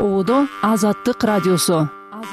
Ободо Азаттык радиосу.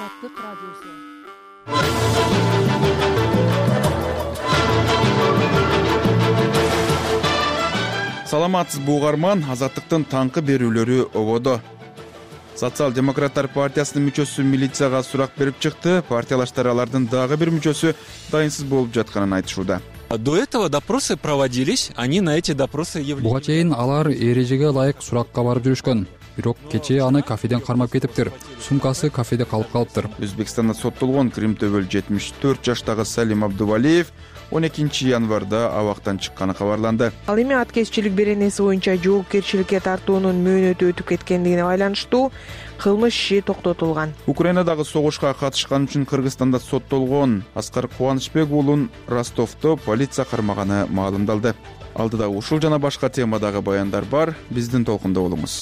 Саламатсызбы угарман, Азаттыктын таңкы берүүлөрү ободо. Социал-демократтар партиясынын мүчөсү милицияга сурак берип чыкты. Партиялаштар алардын дагы бир мүчөсү дайынсыз болуп жатканын айтышууда. До этого допросы проводились, они на эти допросы являлись. Буга чейин алар эрежеге ылайык суракка барып жүрүшкөн. Бирок кечээ аны кафеден кармап кетиптир. Сумкасы кафеде калып калыптыр. Өзбекстанда соттолгон Крим төбөл 74 жаштагы Салим Абдувалиев 12 январда абактан чыкканы кабарланды. Ал эми аткезчилик беренеси боюнча жоопкерчиликке тартуунун мөөнөтү өтүп кеткендигине байланыштуу кылмыш иши токтотулган. Украинадагы согушка катышкан үчүн Кыргызстанда соттолгон Аскар Кубанычбек уулун Ростовдо полиция кармаганы маалымдалды. Алдыда ушул жана башка темадагы баяндар бар. Биздин толкунда болуңуз.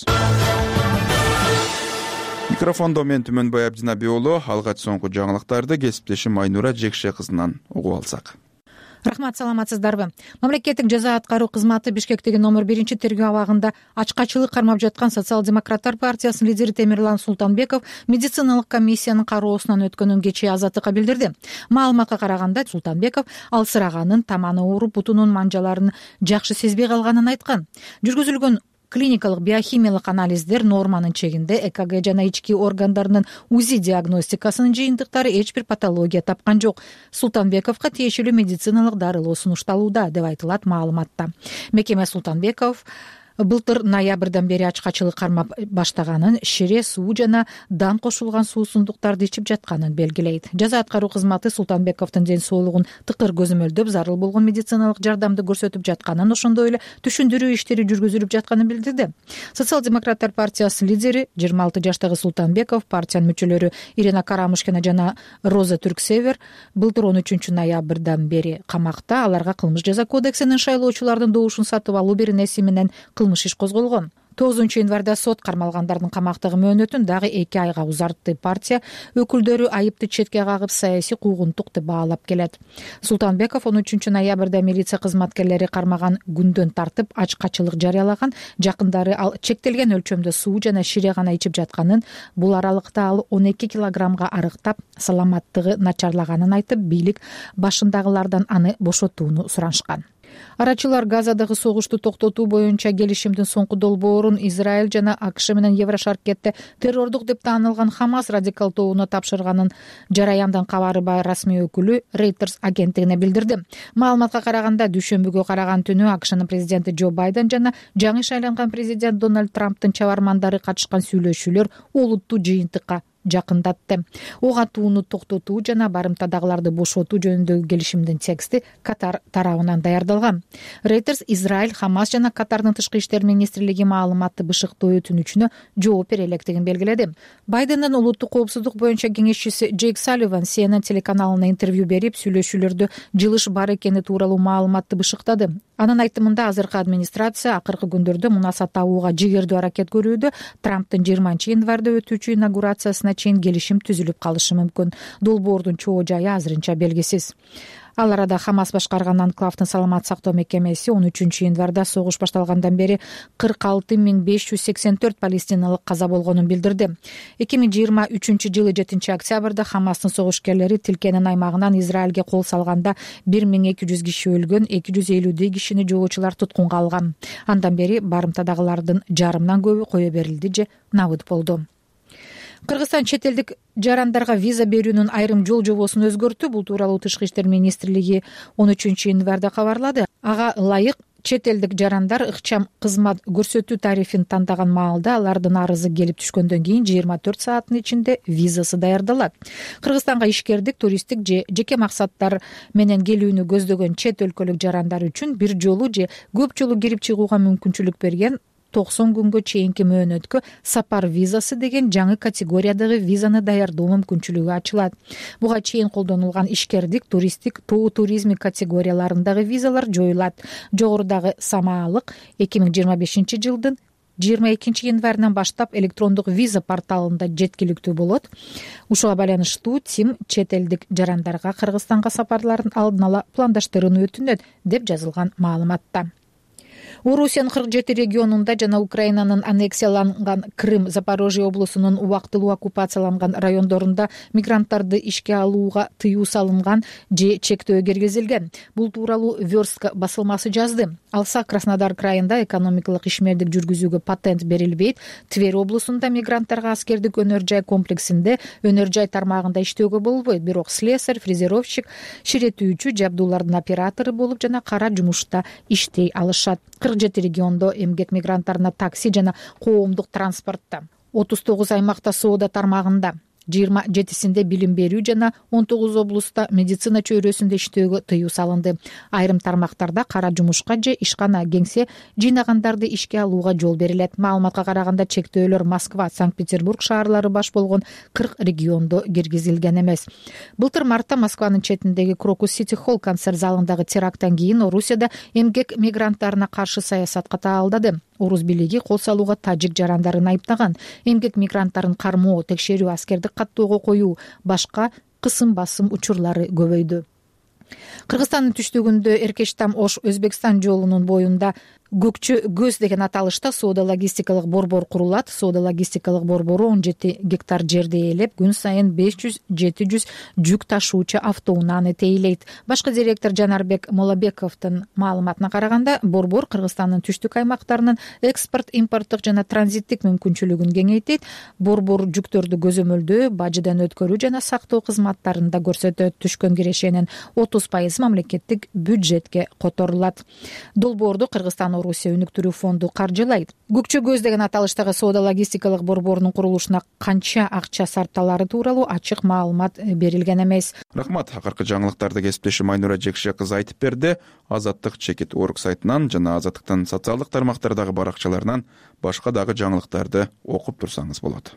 Микрофондо мен Түмөнбай Абдинаби уулу. Алгач соңку жаңылыктарды кесиптешим Айнура Жекше кызынан угуп алсак. Рахмат, саламатсыздарбы? Мамлекеттик жаза аткаруу кызматы Бишкектеги номер 1 тергөө абагында ачкачылык кармап жаткан Социал-демократтар партиясынын лидери Темирлан Султанбеков медициналык комиссиянын кароосунан өткөнүн кечээ Азаттыкка билдирди. Маалыматка караганда Султанбеков алсыраганын, таманы ооруп, бутунун манжаларын жакшы сезбей калганын айткан. Жүргүзүлгөн клиникалык биохимиялык анализдер норманын чегинде, ЭКГ жана ички органдарынын УЗИ диагностикасынын жыйынтыктары эч бир патология тапкан жок. Султанбековго тиешелүү медициналык дарылоо сунушталууда, деп айтылат маалыматта. Мекеме Султанбеков былтыр ноябрдан бери ачкачылык кармап баштаганын, шире суу жана дан кошулган суусундуктарды ичип жатканын белгилейт. Жаза аткаруу кызматы Султанбековдун ден соолугун тыкыр көзөмөлдөп, зарыл болгон медициналык жардамды көрсөтүп жатканын, ошондой эле түшүндүрүү иштери жүргүзүлүп жатканын билдирди. Социал-демократтар партиясынын лидери 26 жаштагы Султанбеков, партиянын мүчөлөрү Ирина Карамушкина жана Роза Түрксевер былтыр 13 ноябрдан бери камакта. Аларга кылмыш жаза кодексинин шайлоочулардын добушун сатып алуу беренеси менен кылмыш иш козголгон. 9 январда сот кармалгандардын камактагы мөөнөтүн дагы 2 айга узартты. Партия өкүлдөрү айыпты четке кагып, саясий куугунтук деп баалап келет. Султанбеков 13 ноябрда милиция кызматкерлери кармаган күндөн тартып ачкачылык жарыялаган. Жакындары ал чектелген өлчөмдө суу жана шире гана ичип жатканын, бул аралыкта ал 12 килограммга арыктап, саламаттыгы начарлаганын айтып, бийлик башындагылардан аны бошотууну суранышкан. Арачылар Газадагы согушту токтотуу боюнча келишимдин соңку долбоорун Израиль жана АКШ менен Еврошаркетте террордук деп таанылган Хамас радикал тобуна тапшырганын жараяндан кабары бар расмий өкүлү Reuters агенттигине билдирди. Маалыматка караганда, дүйшөмбүгө караган түнү АКШнын президенти Джо Байден жана жаңы шайланган президент Дональд Трамптын чабармандары катышкан сүйлөшүүлөр олуттуу жыйынтыкка жакындатты. Ок атууну токтотуу жана барымтадагыларды бошотуу жөнүндөгү келишимдин тексти Катар тарабынан даярдалган. Reuters Израиль, Хамас жана Катардын тышкы иштер министрлиги маалыматты бышыктоо өтүнүчүнө жооп бере электигин белгиледи. Байдендин улуттук коопсуздук боюнча кеңешчиси Джейк Салливан CNN телеканалына интервью берип, сүйлөшүүлөрдө жылыш бар экени тууралуу маалыматты бышыктады. Анын айтымында, азыркы администрация акыркы күндөрдө мунасат табууга жигердүү аракет көрүүдө. Трамптын 20 январда өтүүчү инаугурациясына чейин келишим түзүлүп калышы мүмкүн. Долбоордун чоо жайы азырынча белгисиз. Ал арада Хамас башкарган анклавдын саламат сактоо мекемеси 13 январда согуш башталгандан бери 46 584 палестиналык каза болгонун билдирди. 2023 жылы 7 октябрда Хамастын согушкерлери тилкенин аймагынан Израилге кол салганда 1200 киши өлгөн, 250 кишини жоочулар туткунга алган. Андан бери барымтадагылардын жарымдан көбү кое берилди же набыт болду. Кыргызстан чет элдик жарандарга виза берүүнүн айрым жол жобосун өзгөрттү. Бул тууралуу Тышкы иштер министрлиги 13 январда кабарлады. Ага ылайык чет элдик жарандар ыкчам кызмат көрсөтүү тарифин тандаган маалда алардын арызы келип түшкөндөн кийин 24 сааттын ичинде визасы даярдалат. Кыргызстанга ишкердик, туристтик же жеке максаттар менен келүүнү көздөгөн чет өлкөлүк жарандар үчүн бир жолу же көп жолу кирип чыгууга мүмкүнчүлүк берген 90 күнгө чейинки мөөнөткө сапар визасы деген жаңы категориядагы визаны даярдоо мүмкүнчүлүгү ачылат. Буга чейин колдонулган ишкердик, туристтик, тоо туризми категорияларындагы визалар жоюлат. Жогорудагы самаалык 2025 жылдын 22 январынан баштап электрондук виза порталында жеткиликтүү болот. Ушуга байланыштуу ТИМ чет элдик жарандарга Кыргызстанга сапарларын алдын ала пландаштырууну өтүнөт деп жазылган маалыматта. Орусиянын 47 регионунда жана Украинанын аннексияланган Крым, Запорожье облусунун убактылуу оккупацияланган райондорунда мигранттарды ишке алууга тыюу салынган же чектөө киргизилген. Бул тууралуу Верстка басылмасы жазды. Алса Краснодар крайында экономикалык ишмердик жүргүзүүгө патент берилбейт. Тверь облусунда мигранттарга аскердик өнөр жай комплексинде өнөр жай тармагында иштөөгө болбойт. Бирок слесарь, фрезеровщик, ширетүүчү, жабдуулардын оператору болуп жана кара жумушта иштей алышат. 47 региондо эмгек мигранттарына такси жана коомдук транспортто, 39 аймакта соода тармагында, 27синде билим берүү жана 19 облуста медицина чөйрөсүндө иштөөгө тыюу салынды. Айрым тармактарда кара жумушка же ишкана кеңсе жыйнагандарды ишке алууга жол берилет. Маалыматка караганда чектөөлөр Москва, Санкт-Петербург шаарлары баш болгон 40 региондо киргизилген эмес. Былтыр мартта Москванын четиндеги Крокус Сити Холл концерт залындагы теракттан кийин Орусияда эмгек мигранттарына каршы саясатка таалдады. Орус бийлиги кол салууга тажик жарандарын айыптаган. Эмгек мигранттарын кармоо, текшерүү, аскердик каттоого коюу, башка кысым басым учурлары көбөйдү. Кыргызстандын түштүгүндө Эркештам-Ош Өзбекстан жолунун боюнда Көкчө көз деген аталышта соода логистикалык борбор курулат. Соода логистикалык борбору 17 гектар жерди ээлеп, күн сайын 500-700 жүк ташуучу автоунааны тейлейт. Башкы директор Жанарбек Молобековдун маалыматына караганда, борбор Кыргызстандын түштүк аймактарынын экспорт, импорттук жана транзиттик мүмкүнчүлүгүн кеңейтет. Борбор жүктөрдү көзөмөлдөө, бажыдан өткөрүү жана сактоо кызматтарында көрсөтөт. Түшкөн кирешенин 30% мамлекеттик бюджетке которулат. Долбоорду Кыргызстан Орусия өнүктүрүү фонду каржылайт. Көкчө көз деген аталыштагы соода логистикалык борборунун курулушуна канча акча сарпталары тууралуу ачык маалымат берилген эмес. Рахмат. Акыркы жаңылыктарды кесиптешим Айнура Жекше кызы айтып берди. Азаттык Чекит.org сайтынан жана Азаттыктын социалдык тармактардагы баракчаларынан башка дагы жаңылыктарды окуп турсаңыз болот.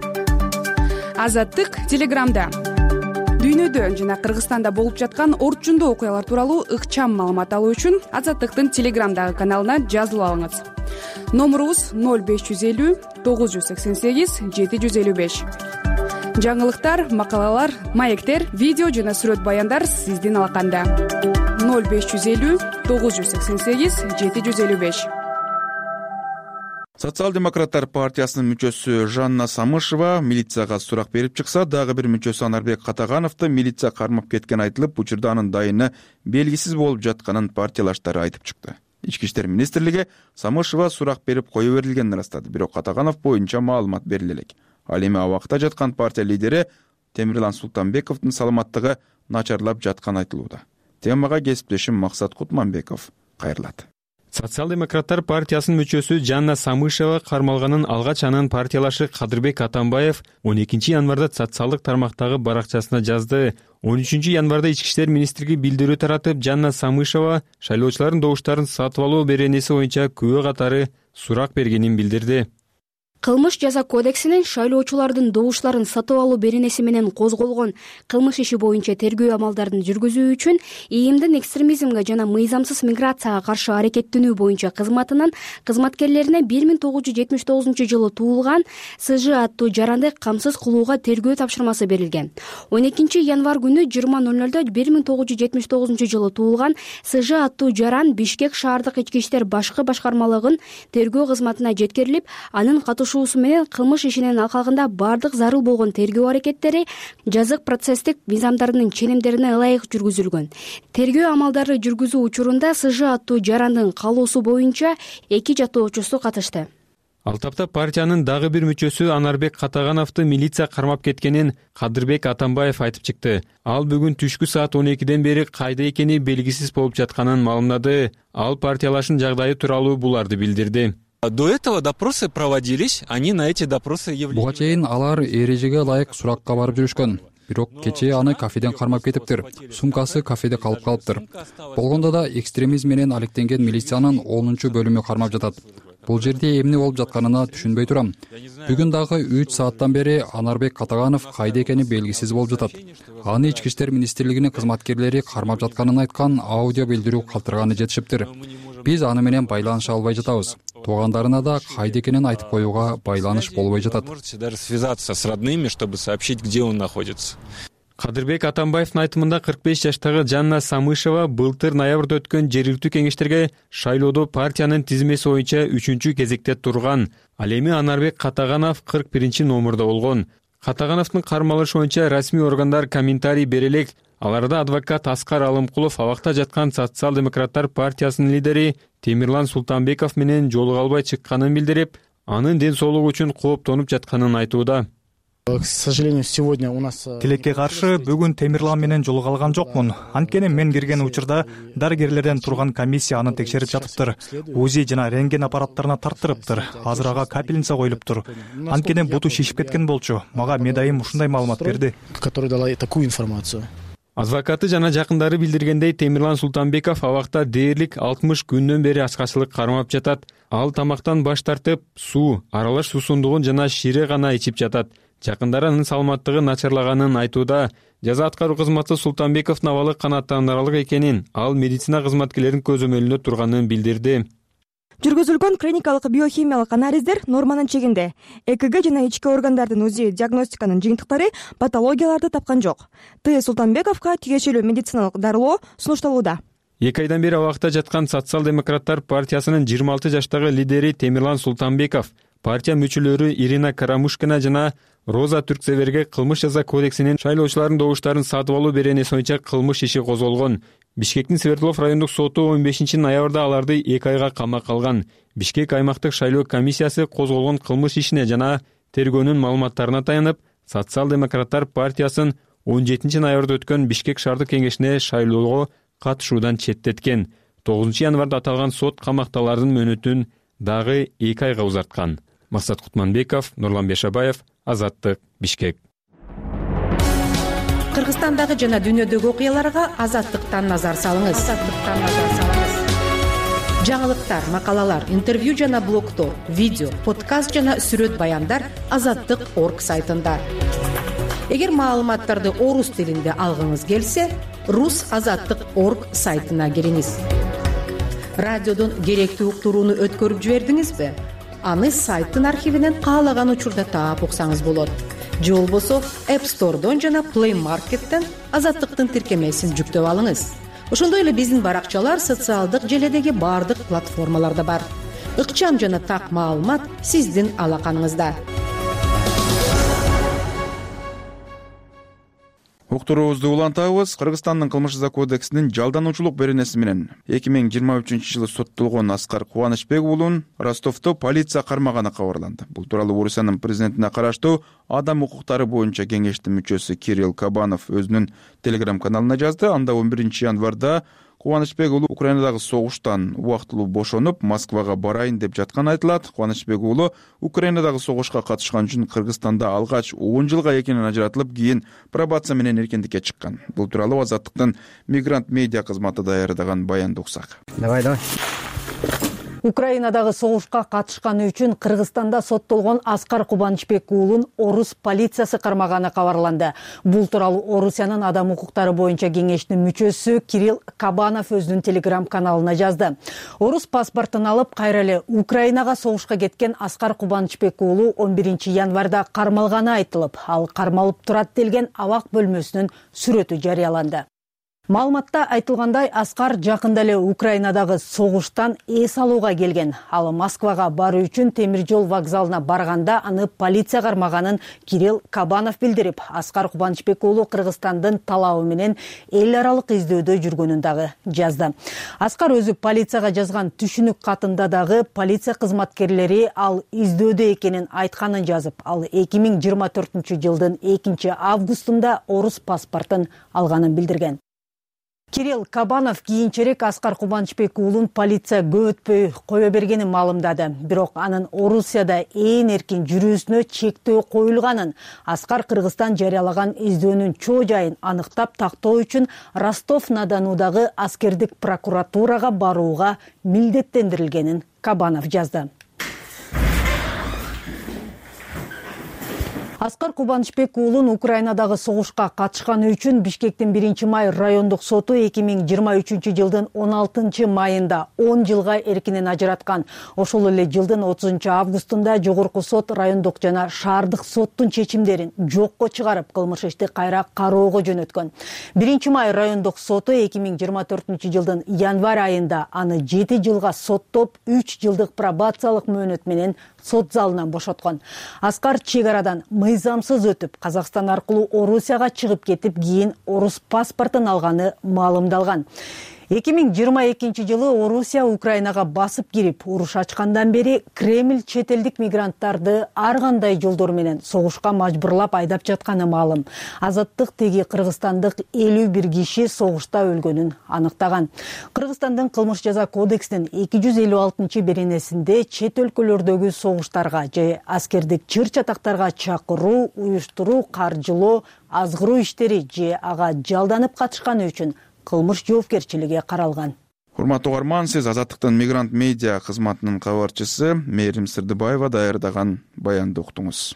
Азаттык Телеграмда дүйнөдө жана Кыргызстанда болуп жаткан орчундуу окуялар тууралуу ыкчам маалымат алуу үчүн Азаттыктын Телеграмдагы каналына жазылып алыңыз. Номурубуз 0550 988 755. Жаңылыктар, макалалар, маектер, видео жана сүрөт баяндар сиздин алаканда. 0550 988 755. Социал-демократтар партиясынын мүчөсү Жанна Самышева милицияга сурак берип чыкса, дагы бир мүчөсү Анарбек Катагановду милиция кармап кеткен айтылып, учурда анын дайыны белгисиз болуп жатканын партиялаштары айтып чыкты. Ички иштер министрлиги Самышева сурак берип кое берилгенин ырастады, бирок Катаганов боюнча маалымат бериле элек. Ал эми абакта жаткан партия лидери Темирлан Султанбековдун саламаттыгы начарлап жатканы айтылууда. Темага кесиптешим Максат Кутманбеков кайрылат. Социал-демократтар партиясынын мүчөсү Жанна Самышева кармалганын алгач анын партиялашы Кадырбек Атамбаев 12 январда социалдык тармактагы баракчасына жазды. 13 январда Ички иштер министрлиги билдирүү таратып, Жанна Самышева шайлоочулардын добуштарын сатып алуу беренеси боюнча күбө катары сурак бергенин билдирди. Кылмыш жаза кодексинин шайлоочулардын добуштарын сатып алуу беренеси менен козголгон кылмыш иши боюнча тергөө амалдарын жүргүзүү үчүн ИИМдин экстремизмге жана мыйзамсыз миграцияга каршы аракеттенүү боюнча кызматынын кызматкерлерине 1979 жылы туулган СЖ аттуу жаранды камсыз кылууга тергөө тапшырмасы берилген. 12 январь күнү 20:00 1979 жылы туулган СЖ аттуу жаран Бишкек шаардык ички иштер башкы башкармалыгын тергөө кызматына жеткирилип, анын катышуусу менен кылмыш ишинин алкагында бардык зарыл болгон тергөө аракеттери жазык процесстик мыйзамдарынын ченемдерине ылайык жүргүзүлгөн. Тергөө амалдары жүргүзүү учурунда СЖ аттуу жарандын калоосу боюнча 2 жаттоочусу катышты. Ал тапта партиянын дагы бир мүчөсү Анарбек Катагановду милиция кармап кеткенин Кадырбек Атамбаев айтып чыкты. Ал бүгүн түшкү саат 12ден бери кайда экени белгисиз болуп жатканын маалымдады. Ал партиялашын жагдайы тууралуу буларды билдирди. До этого допросы проводились, они на эти допросы являлись. Буга чейин алар эрежеге ылайык суракка барып жүрүшкөн. Бирок кечээ аны кафеден кармап кетиптир. Сумкасы кафеде калып калыптыр. Болгондо да экстремизм менен алектенген милициянын 10 бөлүмү кармап жатат. Бул жерде эмне болуп жатканына түшүнбөй турам. Бүгүн дагы 3 сааттан бери Анарбек Катаганов кайда экени белгисиз болуп жатат. Аны Ички иштер министрлигинин кызматкерлери кармап жатканын айткан аудио билдирүү калтырганы жетишиптир. Биз аны менен байланыша албай жатабыз. Туугандарына да кайда экенин айтып коюуга байланыш болбой жатат. Можете даже связаться с родными, чтобы сообщить, где он находится. Кадырбек Атамбаевдин айтымында 45 жаштагы Жанна Самышева былтыр ноябрда өткөн жергиликтүү кеңештерге шайлоодо партиянын тизмеси боюнча 3-чү кезекте турган. Ал эми Анарбек Катаганов 41 номурда болгон. Катагановдун кармалышы боюнча расмий органдар комментарий бере элек. Аларда адвокат Аскар Алымкулов абакта жаткан Социал-демократтар партиясынын лидери Темирлан Султанбеков менен жолуга албай чыкканын билдирип, анын ден соолугу үчүн кооптонуп жатканын айтууда. К сожалению, сегодня у нас... Тилекке каршы бүгүн Темирлан менен жолуга алган жокмун. Анткени мен кирген учурда дарыгерлерден турган комиссия аны текшерип жатыптыр. УЗИ жана рентген аппараттарына тарттырыптыр. Азыр ага капельница коюлуптур. Анткени буту шишип кеткен болчу. Мага медайым ушундай маалымат берди. Который дала такую информацию. Адвокаты жана жакындары билдиргендей, Темирлан Султанбеков абакта дээрлик 60 күндөн бери ачкачылык кармап жатат. Ал тамактан баш тартып, суу, аралаш суусундугун жана шире гана ичип жатат. Жакындары анын саламаттыгы начарлаганын айтууда. Жаза аткаруу кызматы Султанбековдун абалы канааттандырарлык экенин, ал медицина кызматкерлеринин көзөмөлүндө турганын билдирди. Жүргүзүлгөн клиникалык биохимиялык анализдер норманын чегинде. ЭКГ жана ички органдардын УЗИ диагностиканын жыйынтыктары патологияларды тапкан жок. Т. Султанбековго тиешелүү медициналык дарылоо сунушталууда. 2 айдан бери абакта жаткан Социал-демократтар партиясынын 26 жаштагы лидери Темирлан Султанбеков партия мүчөлөрү Ирина Карамушкина жана Роза Түрксеверге кылмыш жаза кодексинин шайлоочулардын добуштарын сатып алуу беренеси боюнча кылмыш иши козголгон. Бишкектин Свердлов райондук соту 15-ноябрда аларды 2 айга камакка алган. Бишкек аймактык шайлоо комиссиясы козголгон кылмыш ишине жана тергөөнүн маалыматтарына таянып, Социал-демократтар партиясын 17-ноябрда өткөн Бишкек шаардык кеңешине шайлоого катышуудан четтеткен. 9-январда аталган сот камакталардын мөөнөтүн дагы 2 айга узарткан. Максат Кутманбеков, Нурлан Бешабаев, Азаттык, Бишкек. Кыргызстандагы жана дүйнөдөгү окуяларга Азаттыктан назар салыңыз. Жаңылыктар, макалалар, интервью жана блогтор, видео, подкаст жана сүрөт баяндар Азаттык.орг сайтында. Эгер маалыматтарды орус тилинде алгыңыз келсе, rusazаттык.орг сайтына кириңиз. Радиодон керектүү уктурууну өткөрүп жибердиңизби? Аны сайттын архивинен каалаган учурда таап уксаңыз болот. Же болбосо App Store'дон жана Play Market'тен Азаттыктын тиркемесин жүктөп алыңыз. Ошондой эле биздин баракчалар социалдык желедеги бардык платформаларда бар. Ыкчам жана так маалымат сиздин алаканыңызда. Уктуруубузду улантабыз. Кыргызстандын кылмыш жаза кодексинин жалдануучулук беренеси менен 2023-жылы соттолгон Аскар Кубанычбек уулун Ростовдо полиция кармаганы кабарланды. Бул тууралуу Орусиянын президентине караштуу адам укуктары боюнча кеңештин мүчөсү Кирилл Кабанов өзүнүн Telegram каналына жазды. Анда 11-январда Кубанычбек уулу Украинадагы согуштан убактылуу бошонуп, Москвага барайын деп жатканы айтылат. Кубанычбек уулу Украинадагы согушка катышкан үчүн Кыргызстанда алгач 10 жылга экенин ажыратылып, кийин пробация менен эркиндикке чыккан. Бул тууралуу Азаттыктын мигрант медиа кызматы даярдаган баянды уксак. Давай. Украинадагы согушка катышканы үчүн Кыргызстанда соттолгон Аскар Кубанычбек уулун орус полициясы кармаганы кабарланды. Бул тууралуу Орусиянын адам укуктары боюнча кеңештин мүчөсү Кирилл Кабанов өзүнүн Telegram каналына жазды. Орус паспортун алып, кайра эле Украинага согушка кеткен Аскар Кубанычбек уулу 11-январда кармалганы айтылып, ал кармалып турат делген абак бөлмөсүнүн сүрөтү жарыяланды. Маалыматта айтылгандай, Аскар жакында эле Украинадагы согуштан эс алууга келген. Ал Москвага баруу үчүн темир жол вокзалына барганда аны полиция кармаганын Кирилл Кабанов билдирип, Аскар Кубанычбек уулу Кыргызстандын талабы менен эл аралык издөөдө жүргөнүн дагы жазды. Аскар өзү полицияга жазган түшүнүк катында дагы полиция кызматкерлери ал издөөдө экенин айтканын жазып, ал 2024-жылдын 2-августунда орус паспортун алганын билдирген. Кирилл Кабанов кийинчерээк Аскар Кубанычбек уулун полиция көп өтпөй кое бергенин маалымдады. Бирок анын Орусияда ээн эркин жүрүүсүнө чектөө коюлганын, Аскар Кыргызстан жарыялаган издөөнүн чоо жайын аныктап тактоо үчүн Ростов-на-Донудагы аскердик прокуратурага барууга милдеттендирилгенин Кабанов жазды. Аскар Кубанычбек уулун Украинадагы согушка катышканы үчүн Бишкектин 1-май райондук соту 2023 жылдын 16 майында 10 жылга эркинен ажыраткан. Ошол эле жылдын 30 августунда жогорку сот райондук жана шаардык соттун чечимдерин жокко чыгарып, кылмыш ишти кайра кароого жөнөткөн. 1-май райондук соту 2024 жылдын январь айында аны 7 жылга соттоп, 3 жылдык пробациялык мөөнөт менен сот залынан бошоткон. Аскар чек арадан мыйзамсыз өтүп, Казакстан аркылуу Орусияга чыгып кетип, кийин орус паспортун алганы маалымдалган. 2022 жылы Орусия Украинага басып кирип, уруш ачкандан бери Кремль чет элдик мигранттарды ар кандай жолдор менен согушка мажбурлап айдап жатканы маалым. Азаттык теги кыргызстандык 51 киши согушта өлгөнүн аныктаган. Кыргызстандын кылмыш жаза кодексинин 256 беренесинде чет өлкөлөрдөгү согуштарга же аскердик чыр-чатактарга чакыруу, уюштуруу, каржылоо, азгыруу иштери же ага жалданып катышканы үчүн кылмыш жоопкерчилиги каралган. Урматтуу угарман, сиз Азаттыктын мигрант медиа кызматынын кабарчысы Мээрим Сырдыбаева даярдаган баянды уктуңуз.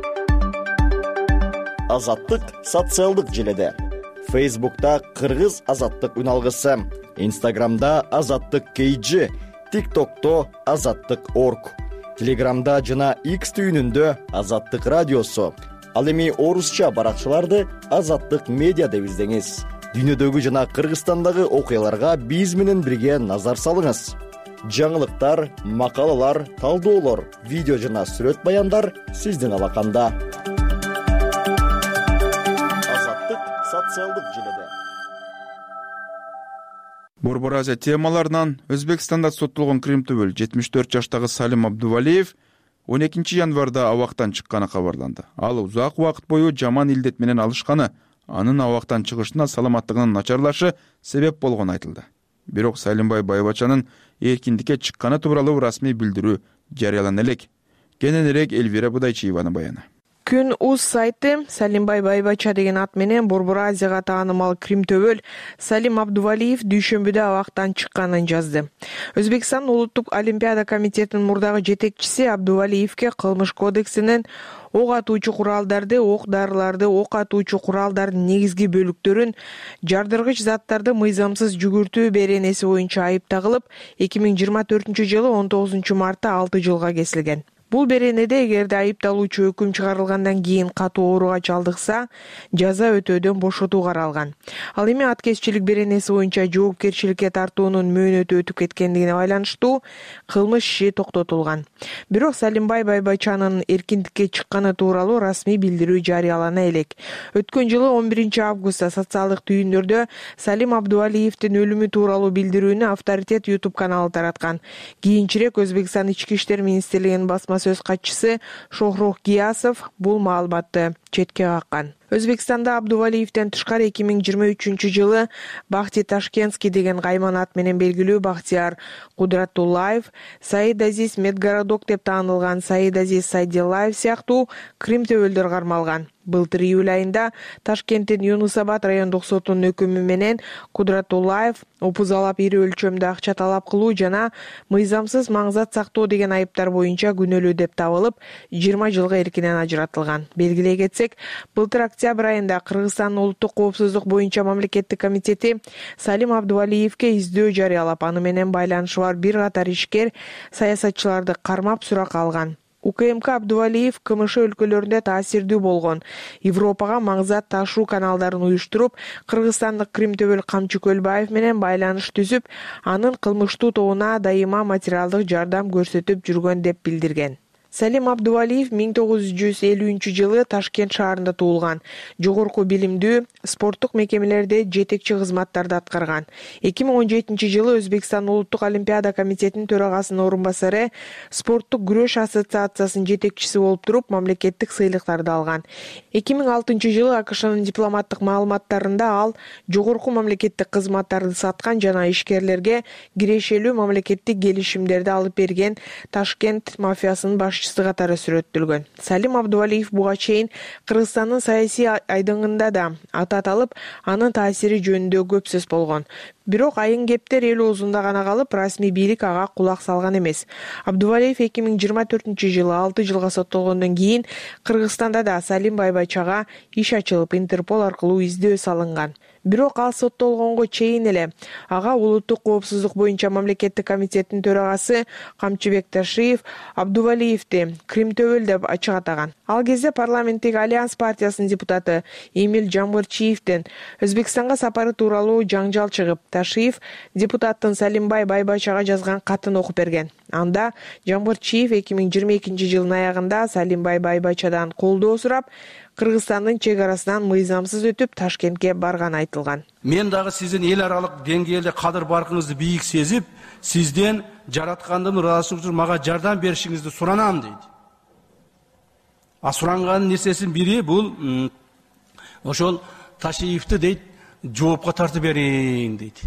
Азаттык социалдык желеде. Facebook'ta Кыргыз Азаттык үналгысы, Instagram'da Азаттык KG, TikTok'to Азаттык.org, Telegram'da жана X түйүнүндө Азаттык радиосу. Ал эми орусча баракчаларды Азаттык медиа деп издеңиз. Дүйнөдөгү жана Кыргызстандагы окуяларга биз менен бирге назар салыңыз. Жаңылыктар, макалалар, талдоолор, видео жана сүрөт баяндар сиздин алаканда. Азаттык социалдык желеде. Борбор Азия темаларынан Өзбекстанда соттолгон Кримтөбөл 74 жаштагы Салим Абдувалиев 12 январда абактан чыкканы кабарланды. Ал узак убакыт бою жаман илдет менен алышканы, анын абактан чыгышына саламаттыгынын начарлашы себеп болгону айтылды. Бирок Салимбай Байбачанын эркиндикке чыкканы тууралуу расмий билдирүү жарыялана элек. Кененирээк Элвира Будайчиеванын баяны. Күн УЗ сайты Салимбай Байбача деген ат менен Борбор Азияга таанымал Кримтөбөл Салим Абдувалиев дүйшөмбүдө абактан чыкканын жазды. Өзбекстан улуттук олимпиада комитетинин мурдагы жетекчиси Абдувалиевке кылмыш кодексинин ок атуучу куралдарды, ок дарыларды, ок атуучу куралдардын негизги бөлүктөрүн, жардыргыч заттарды мыйзамсыз жүгүртүү беренеси боюнча айып тагылып, 2024 жылы 19 мартта 6 жылга кесилген. Бул беренеде эгерде айыпталуучу өкүм чыгарылгандан кийин катуу ооруга чалдыкса, жаза өтөөдөн бошотуу каралган. Ал эми аткезчилик беренеси боюнча жоопкерчиликке тартуунун мөөнөтү өтүп кеткендигине байланыштуу кылмыш иши токтотулган. Бирок Салимбай Байбачанын эркиндикке чыкканы тууралуу расмий билдирүү жарыялана элек. Өткөн жылы 11 августта социалдык түйүндөрдө Салим Абдувалиевдин өлүмү тууралуу билдирүүнү Авторитет YouTube каналы тараткан. Кийинчерээк Өзбекстан ички иштер министрлигинин басма сөз катчысы Шохрух Гиясов бул маалыматты четке каккан. Өзбекстанда Абдувалиевден тышкары 2023 жылы Бахти Ташкентский деген кайман ат менен белгилүү Бахтияр Кудратуллаев, Саид Азиз Медгородок деп таанылган Саид Азиз Сайдиллаев сыяктуу Кримтөбөлдөр кармалган. Былтыр июль айында Ташкенттин Юнусабад райондук сотунун өкүмү менен Кудратуллаев опузалап ири өлчөмдө акча талап кылуу жана мыйзамсыз маңзат сактоо деген айыптар боюнча күнөөлүү деп табылып, 20 жылга эркинен ажыратылган. Белгилей кетсек, былтыр октябрь айында Кыргызстандын улуттук коопсуздук боюнча мамлекеттик комитети Салим Абдувалиевке издөө жарыялап, аны менен байланышы бар бир катар ишкер саясатчыларды кармап сурак алган. УКМК Абдувалиев КМШ өлкөлөрүндө таасирдүү болгон, Европага маңзат ташуу каналдарын уюштуруп, кыргызстандык Кримтөбөл Камчы Көлбаев менен байланыш түзүп, анын кылмыштуу тобуна дайыма материалдык жардам көрсөтүп жүргөн деп билдирген. Салим Абдувалиев 1950 жылы Ташкент шаарында туулган. Жогорку билимдүү, спорттук мекемелерде жетекчи кызматтарды аткарган. 2017 жылы Өзбекстан улуттук олимпиада комитетинин төрагасынын орун басары, спорттук күрөш ассоциациясынын жетекчиси болуп туруп, мамлекеттик сыйлыктарды алган. 2006 жылы АКШнын дипломаттык маалыматтарында ал жогорку мамлекеттик кызматтарды саткан жана ишкерлерге кирешелүү мамлекеттик келишимдерди алып берген Ташкент мафиясынын башчысы башчысы катары сүрөттөлгөн. Салим Абдувалиев буга чейин Кыргызстандын саясий айдыңында да аты аталып, анын таасири жөнүндө көп сөз болгон. Бирок айын кептер эл оозунда гана калып, расмий бийлик ага кулак салган эмес. Абдувалиев 2024-жылы 6 жылга соттолгондон кийин Кыргызстанда да Салим Байбачага иш ачылып, Интерпол аркылуу издөө салынган. Бирок ал соттолгонго чейин эле ага улуттук коопсуздук боюнча мамлекеттик комитеттин төрагасы Камчыбек Ташиев Абдувалиевди Кримтөбөл деп ачык атаган. Ал кезде парламенттик Альянс партиясынын депутаты Эмиль Жамбырчиевдин Өзбекстанга сапары тууралуу жаңжал чыгып, Ташиев депутаттын Салимбай Байбачага жазган катын окуп берген. Анда Жамбырчиев 2022-жылдын аягында Салимбай Байбачадан колдоо сурап, Кыргызстандын чек арасынан мыйзамсыз өтүп Ташкентке барганы айтылган. Мен дагы сиздин эл аралык деңгээлде кадыр баркыңызды бийик сезип, сизден жараткандын ыраазычылык үчүн мага жардам беришиңизди суранам дейт. Суранган нерсесинин бири бул ошол Ташиевди дейт, жоопко тартып бериң дейт.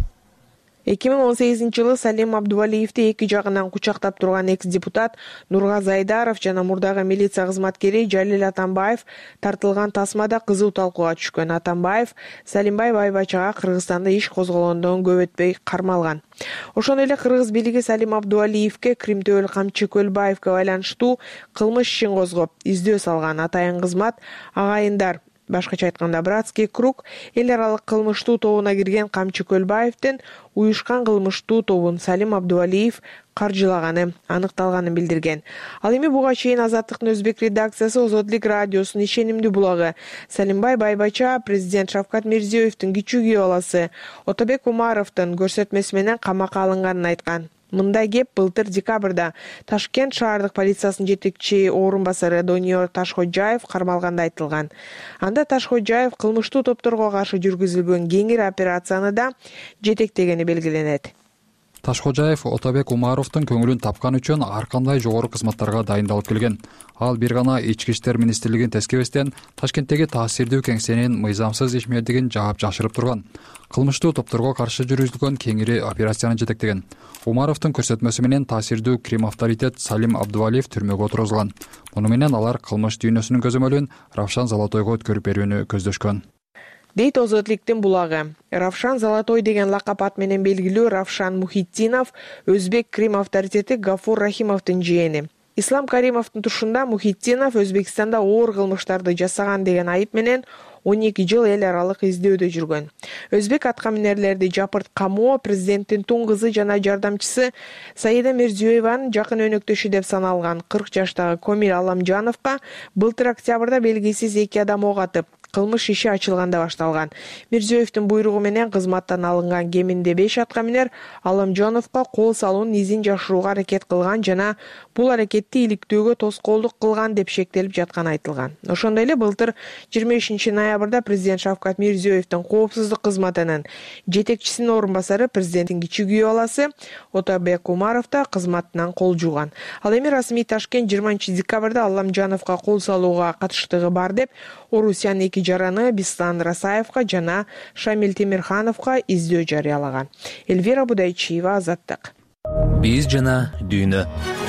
2018-жылы Салим Абдувалиевди эки жагынан кучактап турган экс-депутат Нургазы Айдаров жана мурдагы милиция кызматкери Жалил Атамбаев тартылган тасмада кызуу талкууга түшкөн. Атамбаев Салимбай Байбачага Кыргызстанда иш козголгондон көп өтпөй кармалган. Ошондой эле кыргыз бийлиги Салим Абдувалиевге Кримтөбөл Камчыкөлбаевге байланыштуу кылмыш ишин козгоп, издөө салган. Атайын кызмат агайындар, башкача айтканда братский круг, эл аралык кылмыштуу тобуна кирген Камчыкөлбаевдин уюшкан кылмыштуу тобун Салим Абдувалиев каржылаганы аныкталганын билдирген. Ал эми буга чейин Азаттыктын өзбек редакциясы Озодлук радиосунун ишенимдүү булагы Салимбай Байбача президент Шавкат Мирзиёевдин кичүү күйөө баласы Отобек Умаровдун көрсөтмөсү менен камакка алынганын айткан. Мындай кеп былтыр декабрда Ташкент шаардык полициясынын жетекчи орун басары Дониор Ташходжаев кармалганда айтылган. Анда Ташходжаев кылмыштуу топторго каршы жүргүзүлгөн кеңир операцияны да жетектегени белгиленет. Ташходжаев Отобек Умаровдун көңүлүн тапкан үчүн ар кандай жогору кызматтарга дайындалып келген. Ал бир гана Ички иштер министрлигин тескебестен Ташкенттеги таасирдүү кеңсенин мыйзамсыз ишмердигин жаап жашырып турган. Кылмыштуу топторго каршы жүргүзүлгөн кеңири операцияны жетектеген. Умаровдун көрсөтмөсү менен таасирдүү Крим авторитет Салим Абдувалиев түрмөгө отургузулган. Муну менен алар кылмыш дүйнөсүнүн көзөмөлүн Равшан Залатойго өткөрүп берүүнү көздөшкөн. Дейт Озодлуктун булагы. Равшан Залатой деген лакап ат менен белгилүү Равшан Мухитдинов өзбек Крим авторитети Гафур Рахимовдун жээни. Ислам Каримовдун тушунда Мухитдинов Өзбекстанда оор кылмыштарды жасаган деген айып менен 12 жыл эл аралык издөөдө жүргөн. Өзбек аткаминерлерди жапырт камоо президенттин тун кызы жана жардамчысы Саида Мирзиёеванын жакын өнөктөшү деп саналган 40 жаштагы Комил Аламжановго былтыр октябрда белгисиз 2 адам ок атып, кылмыш иши ачылганда башталган. Мирзиёевдин буйругу менен кызматтан алынган кеминде 5 аткаминер Аламжановго кол салуунун изин жашырууга аракет кылган жана бул аракетти иликтөөгө тоскоолдук кылган деп шектелип жатканы айтылган. Ошондой эле былтыр 25-ноябрда президент Шавкат Мирзиёевдин коопсуздук кызматынын жетекчисинин орун басары президенттин кичүү күйөө баласы Отобек Умаров да кызматынан кол жууган. Ал эми расмий Ташкент 20-декабрда Аламжановго кол салууга катыштыгы бар деп Орусиянын эки жараны Бислан Расаевга жана Шамил Темирхановго издөө жарыялаган. Эльвира Будайчиева, Азаттык. Биз жана дүйнө.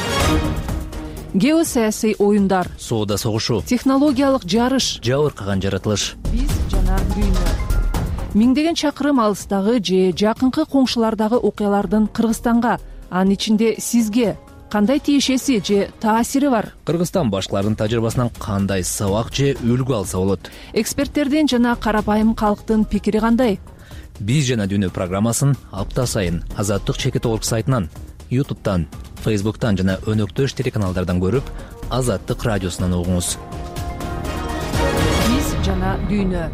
Геосаясий оюндар, Соода согушу, технологиялык жарыш, жабыркаган жаратылыш. биз жана дүйнө. Миңдеген чакырым алыстагы же жакынкы коңшулардагы окуялардын Кыргызстанга, анын ичинде сизге кандай тиешеси же таасири бар? Кыргызстан башкаларынын тажрыйбасынан кандай сабак же үлгү алса болот? Эксперттердин жана карапайым калктын пикири кандай? Биз жана дүйнө программасын апта сайын Азаттык чекит орг сайтынан, YouTube'тан, Facebook'тан жана өнөктөш телеканалдардан көрүп, Азаттык радиосунан угуңуз. Биз жана дүйнө.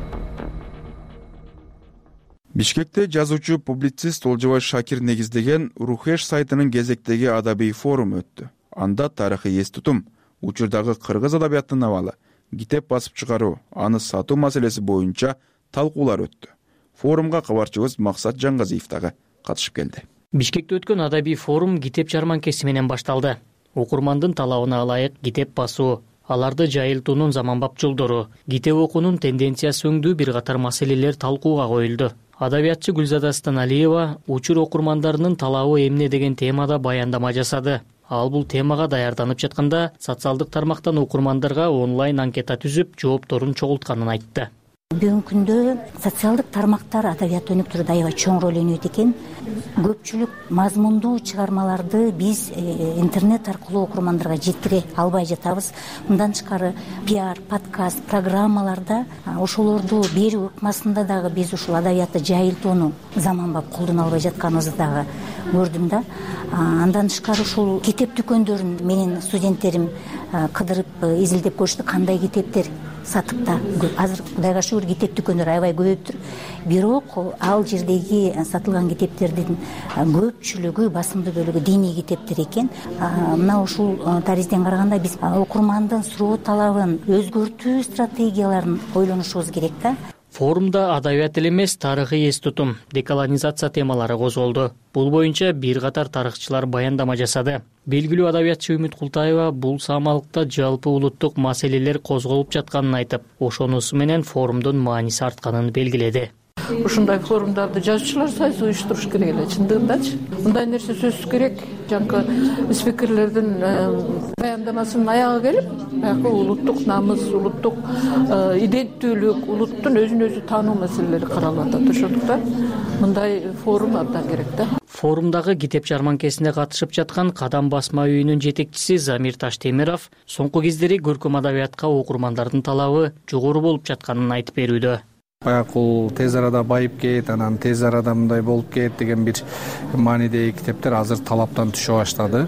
Бишкекте жазуучу публицист Олжобай Шакир негиздеген Рухеш сайтынын кезектеги адабий форуму өттү. Анда тарыхый эс тутум, учурдагы кыргыз адабиятынын абалы, китеп басып чыгаруу, аны сатуу маселеси боюнча талкуулар өттү. Форумга кабарчыбыз Максат Жаңгазиев дагы катышып келди. Бишкекте өткөн адабий форум китеп жарманкеси менен башталды. Окурмандын талабына ылайык китеп басуу, аларды жайылтуунун заманбап жолдору, китеп окуунун тенденциясы өңдүү бир катар маселелер талкууга коюлду. Адабиятчы Гүлзада Станалиева учур окурмандарынын талабы эмне деген темада баяндама жасады. Ал бул темага даярданып жатканда социалдык тармактан окурмандарга онлайн анкета түзүп, жоопторун чогултканын айтты. Бүгүнкү күндө социалдык тармактар адабият өнүктүрүүдө аябай чоң роль ойнойт экен. Көпчүлүк мазмундуу чыгармаларды биз интернет аркылуу окурмандарга жеткире албай жатабыз. Мындан тышкары пиар, подкаст, программаларда ошолорду берүү ыкмасында дагы биз ушул адабиятты жайылтууну заманбап колдоно албай жатканыбызды дагы көрдүм да. Андан тышкары ушул китеп дүкөндөрүн менин студенттерим кыдырып изилдеп көрүштү, кандай китептер сатыкта. Азыр Кудайга шүгүр китеп дүкөндөр аябай көбөйүптүр. Бирок ал жердеги сатылган китептердин көпчүлүгү, басымдуу бөлүгү диний китептер экен. Мына ушул таризден караганда биз окурмандын суроо талабын өзгөртүү стратегияларын ойлонушубуз керек да. Форумда адабият эле эмес, тарыхый эс тутум, деколонизация темалары козголду. Бул боюнча бир катар тарыхчылар баяндама жасады. Белгилүү адабиятчы Үмүт Култаева бул самалыкта жалпы улуттук маселелер козголуп жатканын айтып, ошонусу менен форумдун мааниси артканын белгиледи. Ушундай форумдарды жазуучулар союзу уюштуруш керек эле, чындыгындачы. Мындай нерсе сөзсүз керек. Жанкы спикерлердин баяндамасынын аягы келип, баягы улуттук намыс, улуттук иденттүүлүк, улуттун өзүн өзү таануу маселелери каралып атат. Ошондуктан мындай форум абдан керек да. Форумдагы китеп жарманкесине катышып жаткан Кадам басма үйүнүн жетекчиси Замир Таштемиров соңку кездери көркөм адабиятка окурмандардын талабы жогору болуп жатканын айтып берүүдө. Баягы тез арада байып кет, анан тез арада мындай болуп кет деген бир маанидеги китептер азыр талаптан түшө баштады.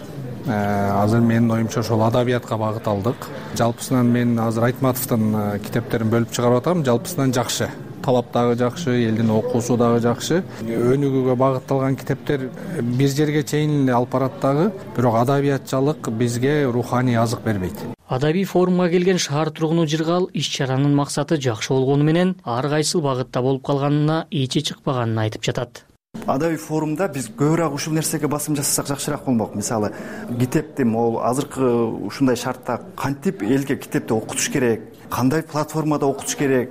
Азыр менин оюмча ошол адабиятка багыт алдык. Жалпысынан мен азыр Айтматовдун китептерин бөлүп чыгарып атам. Жалпысынан жакшы. Талап дагы жакшы, элдин окуусу дагы жакшы. Өнүгүүгө багытталган китептер бир жерге чейин алып барат дагы, бирок адабиятчылык бизге руханий азык бербейт. Адабий форумга келген шаар тургуну Жыргал иш-чаранын максаты жакшы болгону менен ар кайсыл багытта болуп калганына ичи чыкпаганын айтып жатат. Адабий форумда биз көбүрөөк ушул нерсеге басым жасасак жакшыраак болмок. Мисалы, китепти могул азыркы ушундай шартта кантип элге китепти окутуш керек, кандай платформада окутуш керек,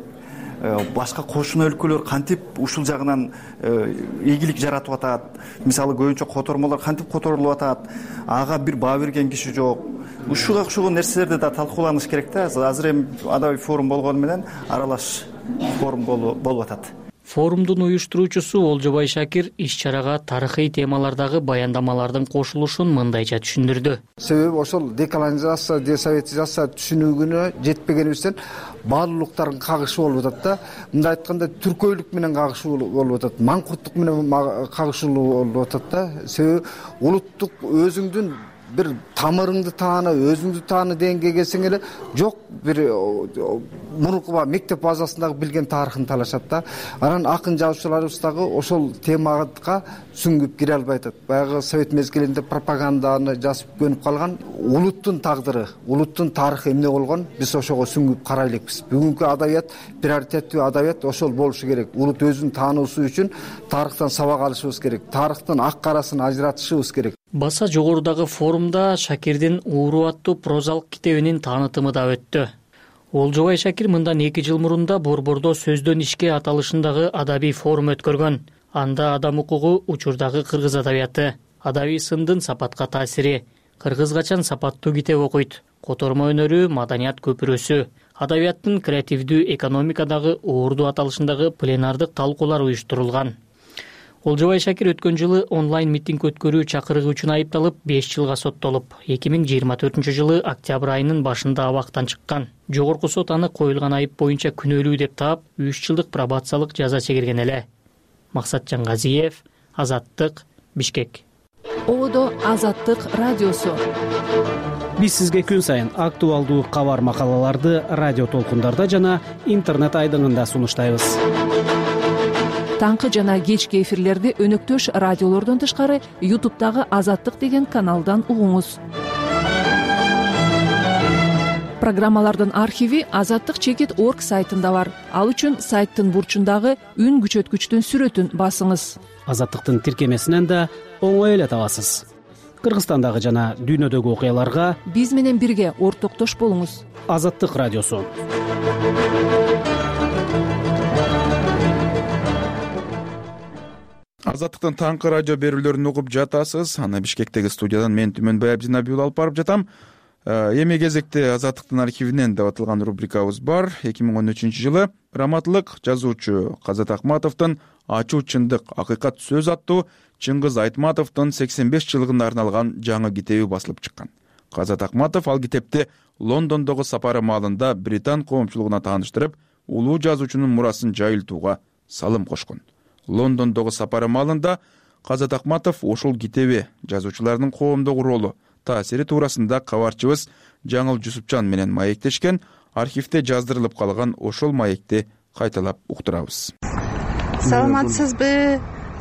башка кошуна өлкөлөр кантип ушул жагынан ийгилик жаратып атат. Мисалы, көбүнчө котормолор кантип которулуп атат, ага бир баа берген киши жок. Ушул нерселерди да талкууланыш керек да. Азыр эми адабий форум болгону менен аралаш форум болуп атат. Форумдун уюштуруучусу Олжобай Шакир иш-чарага тарыхый темалардагы баяндамалардын кошулушун мындайча түшүндүрдү. Себеби ошол деколонизация, десоветизация түшүнүгүнө жетпегенибизден баалуулуктардын кагышы болуп атат да. Мындай айтканда түркөйлүк менен кагышуу болуп атат, маңкурттук менен кагышуу болуп атат да. Себеби улуттук өзүңдүн бир тамырыңды тааны, өзүңдү тааны дегенге келсең эле жок, бир мурунку мектеп базасындагы билген тарыхын талашат да. Анан акын жазуучуларыбыз дагы ошол темага сүңгүп кире албай атат. Баягы совет мезгилинде пропаганданы жазып көнүп калган улуттун тагдыры, улуттун тарыхы эмне болгон, биз ошого сүңгүп карай элекпиз. Бүгүнкү адабият, приоритеттүү адабият ошол болушу керек. Улут өзүн таануусу үчүн тарыхтан сабак алышыбыз керек. Тарыхтын ак карасын ажыратышыбыз керек. Баса жогорудагы форумда Шакирдин Ууру аттуу прозалык китебинин таанытымы да өттү. Олжобай Шакир мындан 2 жыл мурунда Борбордо сөздөн ишке аталышындагы адабий форум өткөргөн. Анда адам укугу, учурдагы кыргыз адабияты, адабий сындын сапатка таасири, кыргыз качан сапаттуу китеп окуйт, котормо өнөрү, маданият көпүрөсү, адабияттын креативдүү экономикадагы уурду аталышындагы пленардык талкуулар уюштурулган. Олжобай Шакир өткөн жылы онлайн митинг өткөрүү чакырыгы үчүн айыпталып 5 жылга соттолуп, 2024-жылы октябрь айынын башында абактан чыккан. Жогорку сот аны коюлган айып боюнча күнөөлүү деп таап, 3 жылдык пробациялык жаза чегерген эле. Максатжан Газиев, Азаттык, Бишкек. Одо Азаттык радиосу. Биз сизге күн сайын актуалдуу кабар макалаларды радио толкундарда жана интернет айдыңында сунуштайбыз. Таңкы жана кечки эфирлерди өнөктөш радиолордон тышкары YouTube'дагы Азаттык деген каналдан угуңуз. Программалардын архиви azattik.org сайтында бар. Ал үчүн сайттын бурчундагы үн күчөткүчтүн сүрөтүн басыңыз. Азаттыктын тиркемесинен да оңой эле табасыз. Кыргызстандагы жана дүйнөдөгү окуяларга биз менен бирге ортоктош болуңуз. Азаттык радиосу. Азаттыктын таңкы радио берүүлөрүн угуп жатасыз. Аны Бишкектеги студиядан мен Түмөнбай Абдинабиул алып барып жатам. Эми кезекте Азаттыктын архивинен деп аталган рубрикабыз бар. 2013 жылы раматлык жазуучу Казат Акматовдун Ачуу чындык акыйкат сөз аттуу Чыңгыз Айтматовдун 85 жылыгына арналган жаңы китеби басылып чыккан. Казат Акматов ал китепти Лондондогу сапары маалында Британ коомчулугуна тааныштырып, улуу жазуучунун мурасын жайылтууга салым кошкон. Лондондогу сапары маалында Казат Акматов ошол китеби жазуучулардын коомдогу ролу, таасири туурасында кабарчыбыз Жаңыл Жусупчан менен маектешкен. Архивде жаздырылып калган ошол маекти кайталап уктурабыз. Саламатсызбы?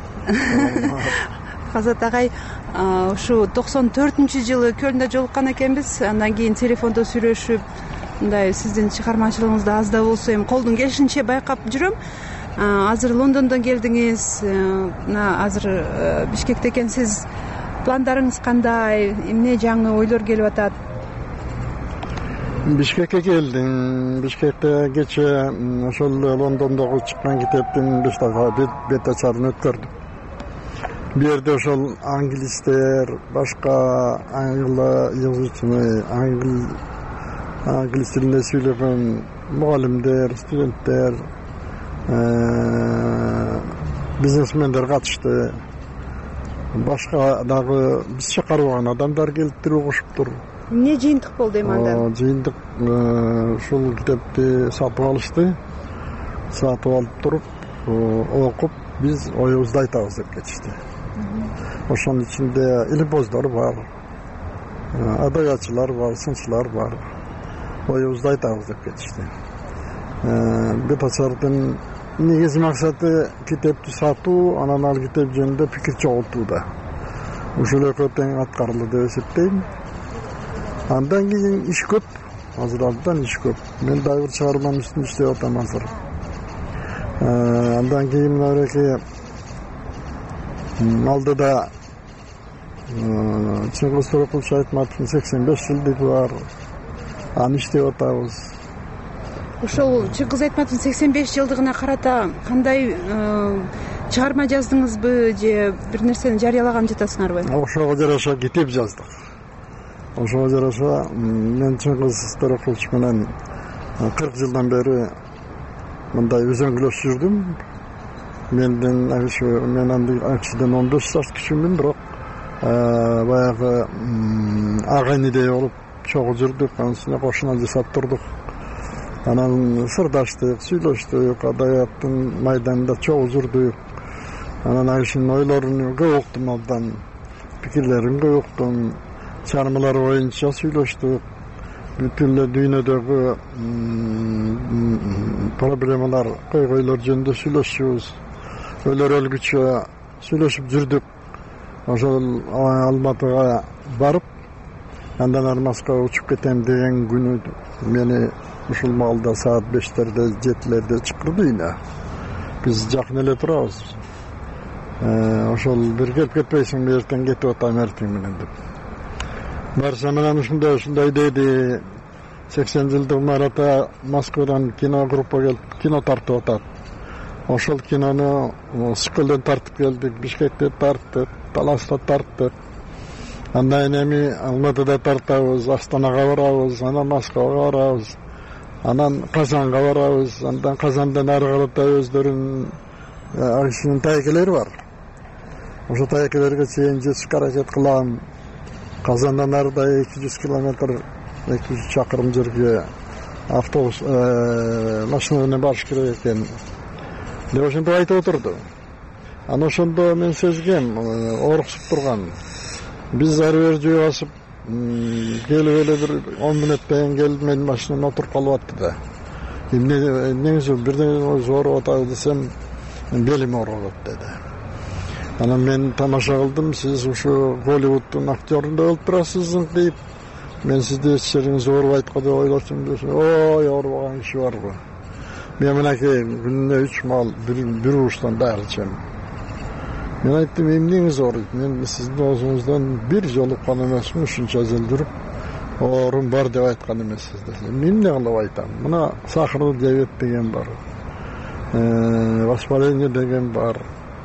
Казат агай, ушу 94-жылы Көлндө жолуккан экенбиз. Андан кийин телефондо сүйлөшүп, мындай сиздин чыгармачылыгыңызды аз да болсо эми колдун келишинче байкап жүрөм. Азыр Лондондон келдиңиз, азыр Бишкекте экенсиз. Пландарыңыз кандай? Эмне жаңы ойлор келип атат? Бишкекке келдим. Бишкекте кечээ ошол Лондондогу чыккан китептин бет ачарын өткөрдүм. Бу жерде ошол англистер, башка жазуучу, англис тилинде сүйлөгөн мугалимдер, студенттер, бизнесмендер катышты. Башка дагы биз чакырбаган адамдар келип туруп окушуптур. Эмне жыйынтык болду эми анда? Жыйынтык ушул китепти сатып алышты. Сатып алып туруп, окуп, биз оюбузду айтабыз деп кетишти. Ошонун ичинде илимпоздор бар, адабиятчылар бар, сынчылар бар. Оюбузду айтабыз деп кетишти. Бет ачардын негизи максаты китепти сатуу, анан ал китеп жөнүндө пикир чогултууда. Ушул экөө тең аткарылды деп эсептейм. Андан кийин иш көп, азыр абдан иш көп. Мен дагы бир чыгарманын үстүндө иштеп атам азыр. Андан кийин мынабеки алдыда Чыңгыз Торокулович Айтматовдун 85 жылдыгы бар. Аны иштеп атабыз. Ошол Чыңгыз Айтматовдун 85 жылдыгына карата кандай чыгарма жаздыңызбы же бир нерсени жарыялаган жатасыңарбы? Ошого жараша китеп жаздык. Ошого жараша мен Чыңгыз Торокулович менен 40 жылдан бери мындай өзөңгүлөш жүрдүм. Мен анда кишиден 15 жаш кичүүмүн, бирок баягы агайнидей болуп чогуу жүрдүк, анын үстүнө кошуна жасап турдук. Анан сырдаштык, сүйлөштүк, адабияттын майданында чогуу жүрдүк. Анан Айшинин ойлорун көп уктум, абдан пикирлерин көп уктум. Чыгармалар боюнча сүйлөштүк. Бүт эле дүйнөдөгү проблемалар, койгойлор жөнүндө сүйлөшүбүз. Өлөр өлгүчө сүйлөшүп жүрдүк. Ошол Алматыга барып, андан Армаска учуп кетем деген күнү мени ушул маалда саат 5-терде, 7-лерде чакырды үйүнө. Биз жакын эле турабыз. Ошол бир келип кетпейсиңби, эртең кетип атам эртең менен деп. Барса менен ушундай деди. 80 жылдыгына арата Москвадан киногруппа келип кино тартып атат. Ошол кинону Скөлдөн тартып келдик, Бишкекте тарттык, Таласта тарттык. Андан эми Алматыда тартабыз, Астанага барабыз, анан Москвага барабыз, анан Казанга барабыз, андан Казандан ары карата өздөрүнүн Айшинин тайкелери бар. Ошо тайкелерге чейин жетишке аракет кылам. Казандан арыда 200 километр, 200 чакырым жерге автобус машина менен барыш керек экен деп ошентип айтып отурду. Анан ошондо мен сезгем, ооруксуп турган. Биз ары бери жөө басып келип эле бир 10 мүнөттөн кийин келип менин машинамда отуруп калып атты да. Эмне бирден ооруп атабы десем, белим ооруп деди. Анан мен тамаша кылдым, сиз ушу Голливудтун актёрундай болуп турасыз дейт. Мен сизди эч жериңиз оорубайт го деп ойлочумун десе, ой, оорубаган киши барбы? Мен мынакей күнүнө 3 маал бир уруштан дары ичем. Мен айттым, эмнеңиз ооруйт? Мен сиздин оозуңуздан бир жолуккан эмесмин, ушунча жыл жүрүп, оорум бар деп айткан эмессиз десе. Мен эмне кылып айтам? Мына сахарлык диабет деген бар. Воспаление деген бар.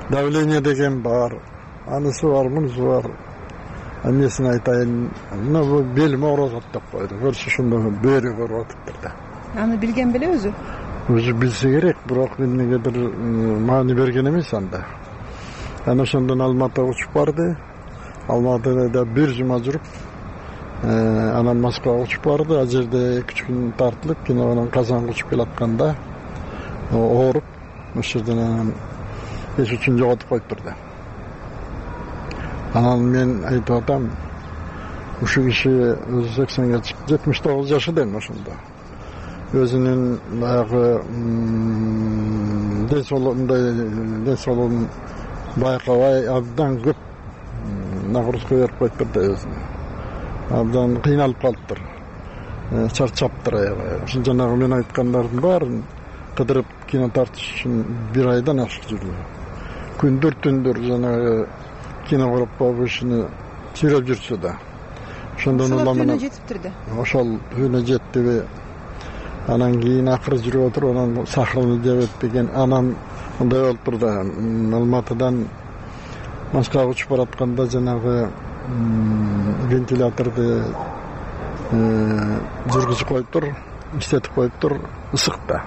давление деген бар, анысы бар, мунусу бар. Эмнесин айтайын, мына белим оорот деп койду. Көрсө ошондо бөөрү көрүп атыптыр да. Аны билген беле өзү? Өзү билсе керек, бирок эмнегедир маани берген эмес анда. Анан ошондон Алматыга учуп барды. Алматыда бир жума жүрүп, анан Москвага учуп барды. Ал жерде 2-3 күн тартылып, кинонун Казанга учуп келатканда ооруп, ошол жерден анан эч үчүн жоготуп коюптур да. Анан мен айтып атам, ушул киши өзү 80ге чыкты, 79 жашыдайм ошондо. Өзүнүн баягы денсаулыгын байкабай абдан көп нагрузка берип коюптур да өзүнө. Абдан кыйналып калыптыр, чарчаптыр аябай. Ошо жанагы мен айткандардын баарын кыдырып кино тартыш үчүн 1 айдан ашык жүрдү. Күндүр-түндүр жанагы кино коруп бул ишини сүйлөп жүрчү да. Ошондон улам жетиптир да. Ошол үйүнө жеттиби. Анан кийин акыры жүрүп отуруп, анан сахарный диабет деген, анан мындай болуптур да. Алматыдан Москвага учуп баратканда жанагы вентиляторду жүргүзүп коюптур, иштетип коюптур, ысык да.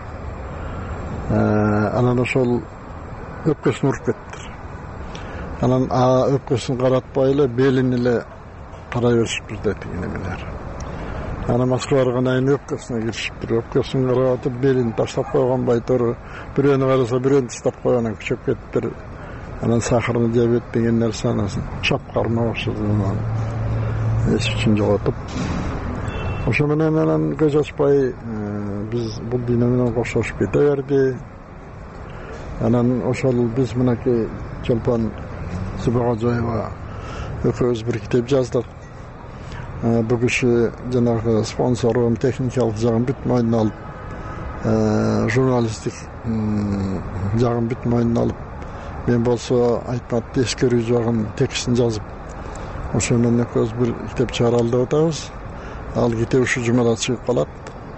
Анан ошол өпкөсүн уруп кетиптир. Анан өпкөсүн каратпай эле белин эле карай беришиптир да тигинемелер. Анан Москвага баргандан кийин өпкөсүнө киришиптир. Өпкөсүн карап атып, белин таштап койгон байтор, бирөөнү караса бирөөнү таштап койгон, анан күчөп кетиптир. Анан сахарный диабет деген нерсе анасын чап кармап ошондон эч үчүн жоготуп. Ошо менен анан көз ачпай биз бул дүйнө менен коштошуп кете берди. Анан ошол биз мынакей Чолпон Субакожоева экөөбүз бир китеп жаздык. Бул киши жанагы спонсорун, техникалык жагын бүт мойнуна алып, журналисттик жагын бүт мойнуна алып, мен болсо айтматты эскерүү жагын текстин жазып, ошо менен экөөбүз бир китеп чыгаралы деп атабыз. Ал китеп ушу жумада чыгып калат.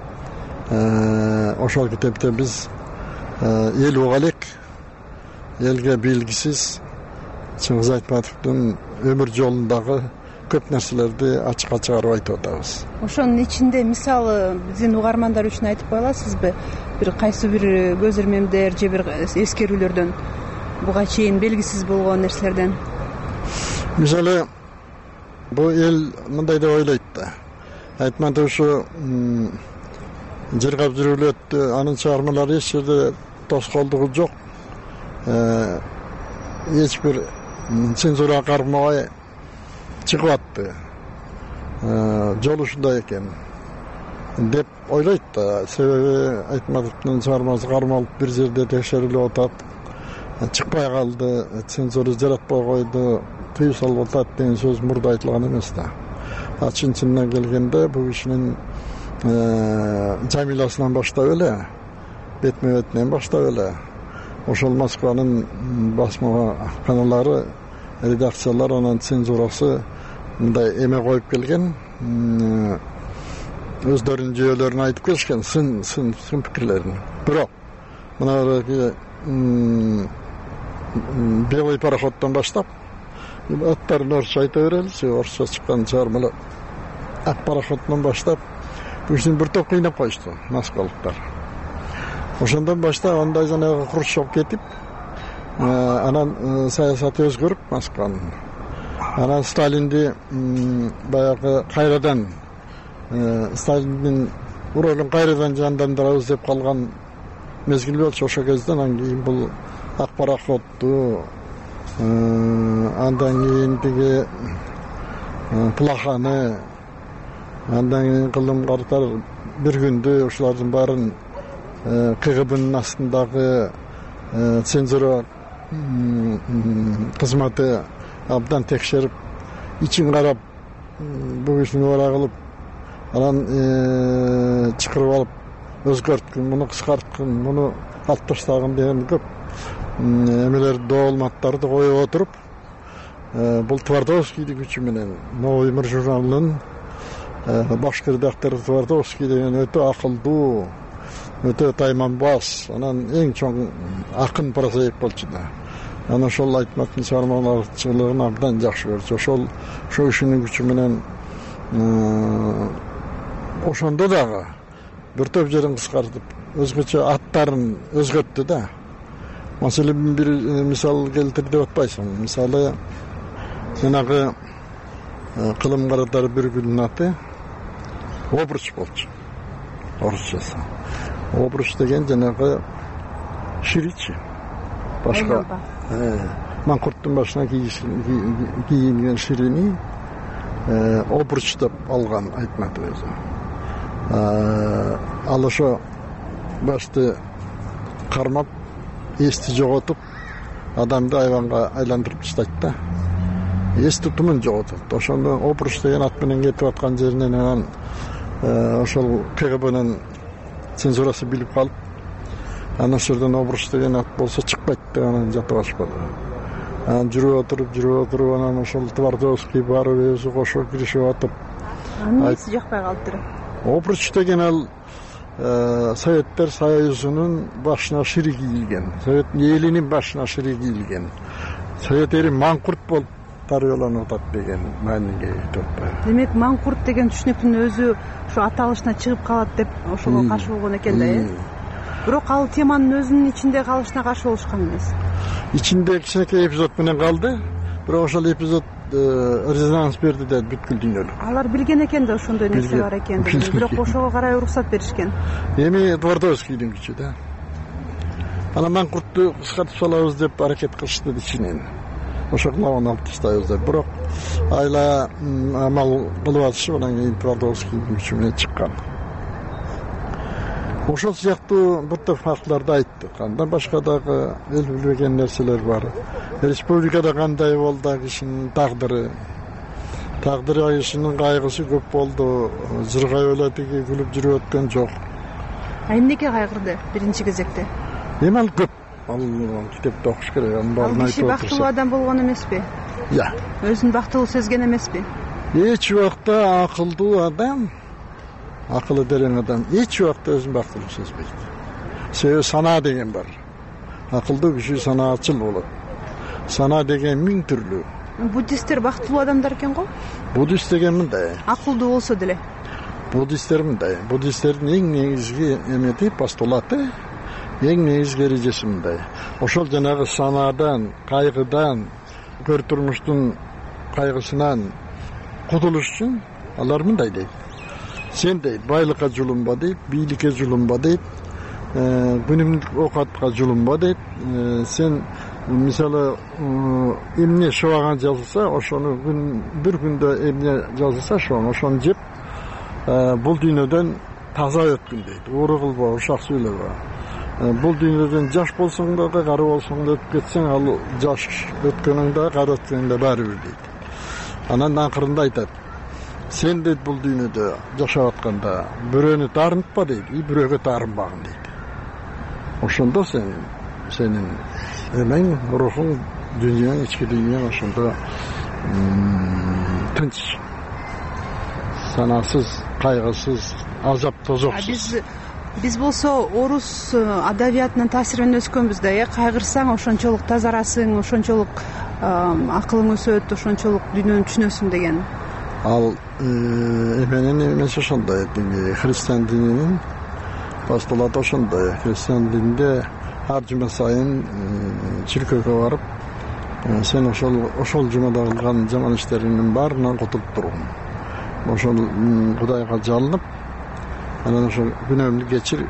Ошол китепте биз эл уга элек, элге белгисиз Чыңгыз Айтматовдун өмүр жолундагы көп нерселерди ачыкка чыгарып айтып атабыз. Ошонун ичинде мисалы биздин угармандар үчүн айтып коя аласызбы? Бир кайсы бир көзөрмөмдөр же бир эскерүүлөрдөн, буга чейин белгисиз болгон нерселерден? Мисалы бул эл мындай деп ойлойт да. Айтматов ушу жыргап жүрүп өттү, анын чыгармалары эч жерде тоскоолдугу жок. Эч бир цензура кармабай чыгып атты. Жол ушундай экен деп ойлойт да. Себеби Айтматовдун чыгармасы кармалып бир жерде текшерилип атат, чыкпай калды, цензура жаратпай койду, тыюу салып атат деген сөз мурда айтылган эмес да. Чын-чынына келгенде бул кишинин Жамиласынан баштап эле, бетме-бетинен баштап эле ошол Москванын басма каналдары, редакциялар, анан цензурасы мындай эме коюп келген, өздөрүнүн жүйөлөрүн айтып келишкен, сын пикирлерин. Бирок мына белый пароходдон баштап аттарын орусча айта береличи, орусча чыккан чыгармалар. Ак пароходдон баштап бул бир топ кыйнап коюшту москвалыктар. Ошондон баштап андай жанагы Хрущев кетип, анан саясаты өзгөрүп Москванын. Анан Сталинди баягы кайрадан Сталиндин ролун кайрадан жандандырабыз деп калган мезгил болчу. Ошол кезде анан кийин бул ак пароходду, андан кийин тиги Плаханы, андан кийин кылым картар бир күндү ушулардын баарын КГБнын астындагы цензура кызматы абдан текшерип, ичин карап, бул кишини бара кылып, анан чакырып алып, өзгөрткүн, муну кыскарткын, муну алып таштагын деген көп эмелерди, доолматтарды коюп отуруп, бул Твардовскийдин күчү менен Новый мир журналынын баш редактору Твардовский деген өтө акылдуу, өтө тайманбас, анан эң чоң акын прозаик болчу да. Ana ошол Айтматтын чыгармачылыгын абдан жакшы көрчү. Ошол ишинин күчү менен ошондо дагы бир топ жерин кыскартып, өзгөчө аттарын өзгөрттү да. Маселен бир мисал келтир деп атпайсың. Мисалы жанагы кылым каратар бир күндүн аты обруч болчу. Орусчасы. Обруч деген жанагы ширичи. Башка маңкурттун башына кийилген ширини обруч деп алган Айтмат өзү. Ал ошо башты кармап, эсти жоготуп, адамды айванга айландырып таштайт да. Эс тутумун жоготот. Ошондо обруч деген ат менен кетип аткан жеринен анан ошол КГБнын цензурасы билип калып, анан ошол обруч деген ат болсо чыкпайт деп анан жатып алышпады. Анан жүрүп отуруп анан ошол Твардовский барып өзү кошо киришип атып. Эмнеси жакпай калды? Обруч деген ал Советтер Союзунун башына шири кийилген, Совет элинин башына шири кийилген. Совет эли маңкурт болуп тарыяланып атат деген мааниге өтөт. Демек маңкурт деген түшүнүктүн өзү ошо аталышына чыгып калат деп ошого каршы болгон экен да, Бирок ал теманын өзүнүн ичинде калышына каршы болушкан эмес. Ичинде кичинекей эпизод менен калды, бирок ошол эпизод резонанс берди да бүткүл дүйнөлүк. Алар билген экен да ошондой нерсе бар экен, бирок ошого карай уруксат беришкен. Эми Твардовскийдин күчү да. Анан маңкуртту кыскартып салабыз деп аракет кылышты ичинен. Ошокларын алып таштайбыз деп, бирок айла амал кылып атышып, анан кийин Твардовскийдин күчү менен чыккан. Ошол сыяктуу бир топ фактыларды айттык. Андан башка дагы эл билбеген нерселер бар. Республикада кандай болду кишинин тагдыры кишинин кайгысы көп болду. Жыргай эле тиги күлүп жүрүп өткөн жок. Эмнеге кайгырды биринчи кезекте? Эми ал көп. Ал китепти окуш керек. Анын баарын айтып отурса. Ал киши бактылуу адам болгон эмеспи? Өзүн бактылуу сезген эмеспи? Эч убакта акылдуу адам, акылы терең адам эч убакта өзүн бактылуу сезбейт. Себеби санаа деген бар. Акылдуу киши санаачыл болот. Санаа деген миң түрлүү. Буддисттер бактылуу адамдар экен го? Буддист деген мындай. Акылдуу болсо деле. Буддисттер мындай. Буддисттердин эң негизги эмети, постулаты, эң негизги эрежеси мындай. Ошол жанагы санаадан, кайгыдан, көр турмуштун кайгысынан кутулуш үчүн алар мындай дейт. Сен дейт, байлыкка жулунба дейт, бийликке жулунба дейт, күнүмдүк оокатка жулунба дейт. Сен мисалы эмне шабаган жазылса, ошону бир күндө эмне жазылса, ошону жеп, бул дүйнөдөн таза өткүн дейт. Ууру кылба, ушак сүйлөбө. Бул дүйнөдөн жаш болсоң дагы, кары болсоң да өтүп кетсең, ал жаш өткөнүң да, кары өткөнүң да баары бир дейт. Анан акырында айтат: сен дейт бул дүйнөдө жашап атканда бирөөнү таарынтпа дейт, бирөөгө таарынбагын дейт. Ошондо сенин эмең, рухуң, дүйнөң, ички дүйнөң ошондо тынч, санасыз, кайгысыз, азап тозоксуз. Биз болсо орус адабиятынын таасиринен өскөнбүз да, кайгырсаң ошончолук тазарасың, ошончолук акылың өсөт, ошончолук дүйнөнү түшүнөсүң деген. Ал эменин эмеси ошондой, христиан дининин постулаты ошондой. Христиан дининде ар жума сайын чиркөөгө барып, сен ошол жумада кылган жаман иштериңдин баарынан кутулуп тургун. Ошол Кудайга жалынып, анан ошо күнөөмдү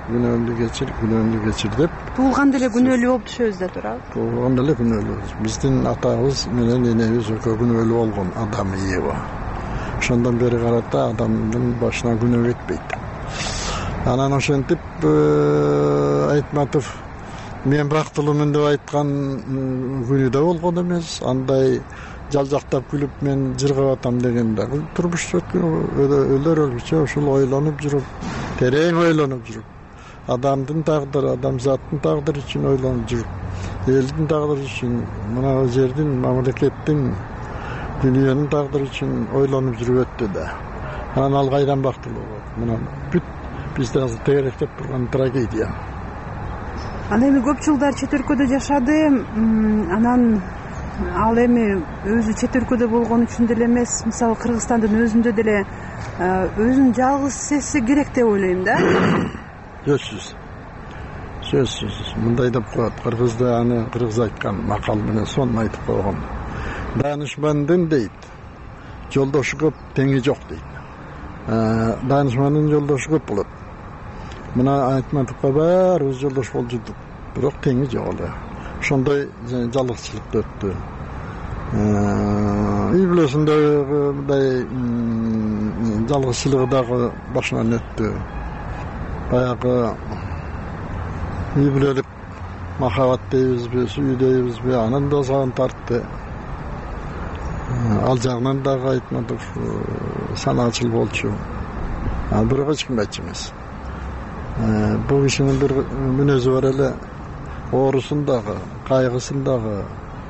кечир деп. Туулганда эле күнөөлүү болуп түшөбүз да турабы? Туулганда эле күнөөлүү. Биздин атабыз менен энебиз экөө күнөөлүү болгон, Адам и Ева. Ошондон бери карата адамдын башына күнөө кетпейт. Анан ошентип Айтматов мен бактылуумун деп айткан күнү да болгон эмес. Андай жалжактап күлүп мен жыргап атам деген да турмуш өлөр өлгүчө ушул ойлонуп жүрүп, терең ойлонуп жүрүп, адамдын тагдыры, адамзаттын тагдыры үчүн ойлонуп жүрүп, элдин тагдыры үчүн, мына жердин, мамлекеттин, дүйнөнүн тагдыры үчүн ойлонуп жүрүп өттү да. Анан ал кайдан бактылуу болот? Мына бүт бизде азыр тегеректеп турган трагедия. Ал эми көп жылдар чет өлкөдө жашады, анан ал эми өзү чет өлкөдө болгон үчүн деле эмес, мисалы Кыргызстандын өзүндө деле өзүн жалгыз сезсе керек деп ойлойм да. Сөзсүз мындай деп коет кыргызда, аны кыргыз айткан макал менен сонун айтып койгон. Данышмандын дейт, жолдошу көп, теңи жок дейт. Данышмандын жолдошу көп болот. Мына айтматовка баарыбыз жолдош болуп жүрдүк, бирок теңи жок эле. Ошондой жалгызчылыкты өттү. Үй бүлөсүндөгү мындай жалгызчылыгы дагы башынан өттү. Баягы үй бүлөлүк махабат дейбизби, сүйүү дейбизби, анын да сагын тартты. Ал жагынан дагы Айтматов санаачыл болчу. Бирок эч кимге айтчу эмес. Бул кишинин бир мүнөзү бар эле, оорусун дагы, кайгысын дагы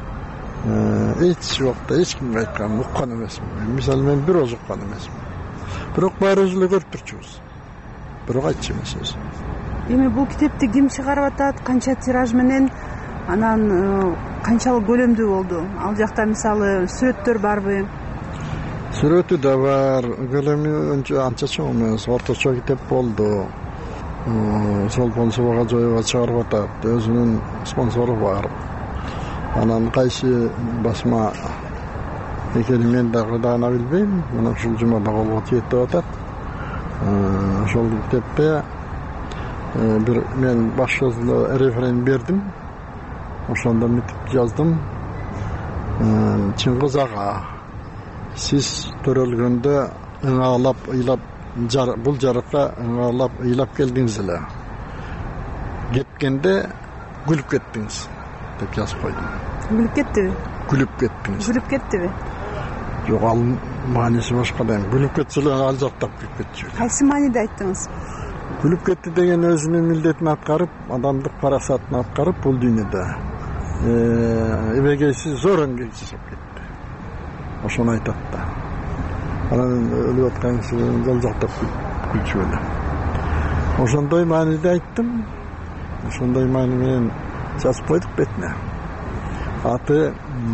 эч убакта эч кимге айткан, уккан эмесмин. Мисалы мен бир оз уккан эмесмин. Бирок баарыбыз эле көрүп турчубуз. Бирок айтчу эмес өзү. Эми бул китепти ким чыгарып атат, канча тираж менен, анан канчалык көлөмдүү болду? Ал жакта мисалы сүрөттөр барбы? Сүрөтү да бар, көлөмү анча чоң эмес, орточо китеп болду. Солпон Субагажоева чыгарып атат, өзүнүн спонсору бар. Анан кайсы басма экенин мен дагы даана билбейм, мына ушул жумада колго тиет деп атат. Ошол китепте бир мен баш жазуу референ бердим. Ошондо мынтип жаздым. Чыңгыз ага, сиз төрөлгөндө ыңаалап, ыйлап, бул жарыкка ыңаалап, ыйлап келдиңиз эле. Кеткенде күлүп кеттиңиз деп жазып койдум. Күлүп кеттиби? Күлүп кеттиңиз. Күлүп кеттиби? Жок, ал мааниси башка да. Күлүп кетсе эле ал жактап күлүп кетчү. Кайсы мааниде айттыңыз? Күлүп кетти деген өзүнүн милдетин аткарып, адамдык парасатын аткарып бул дүйнөдө эбегейсиз зор эмгек жасап кетти. Ошону айтат да. Анан өлүп аткан кишинин жол жактап күлчү эле. Ошондой мааниде айттым. Ошондой маани менен жазып койдук бетине. Аты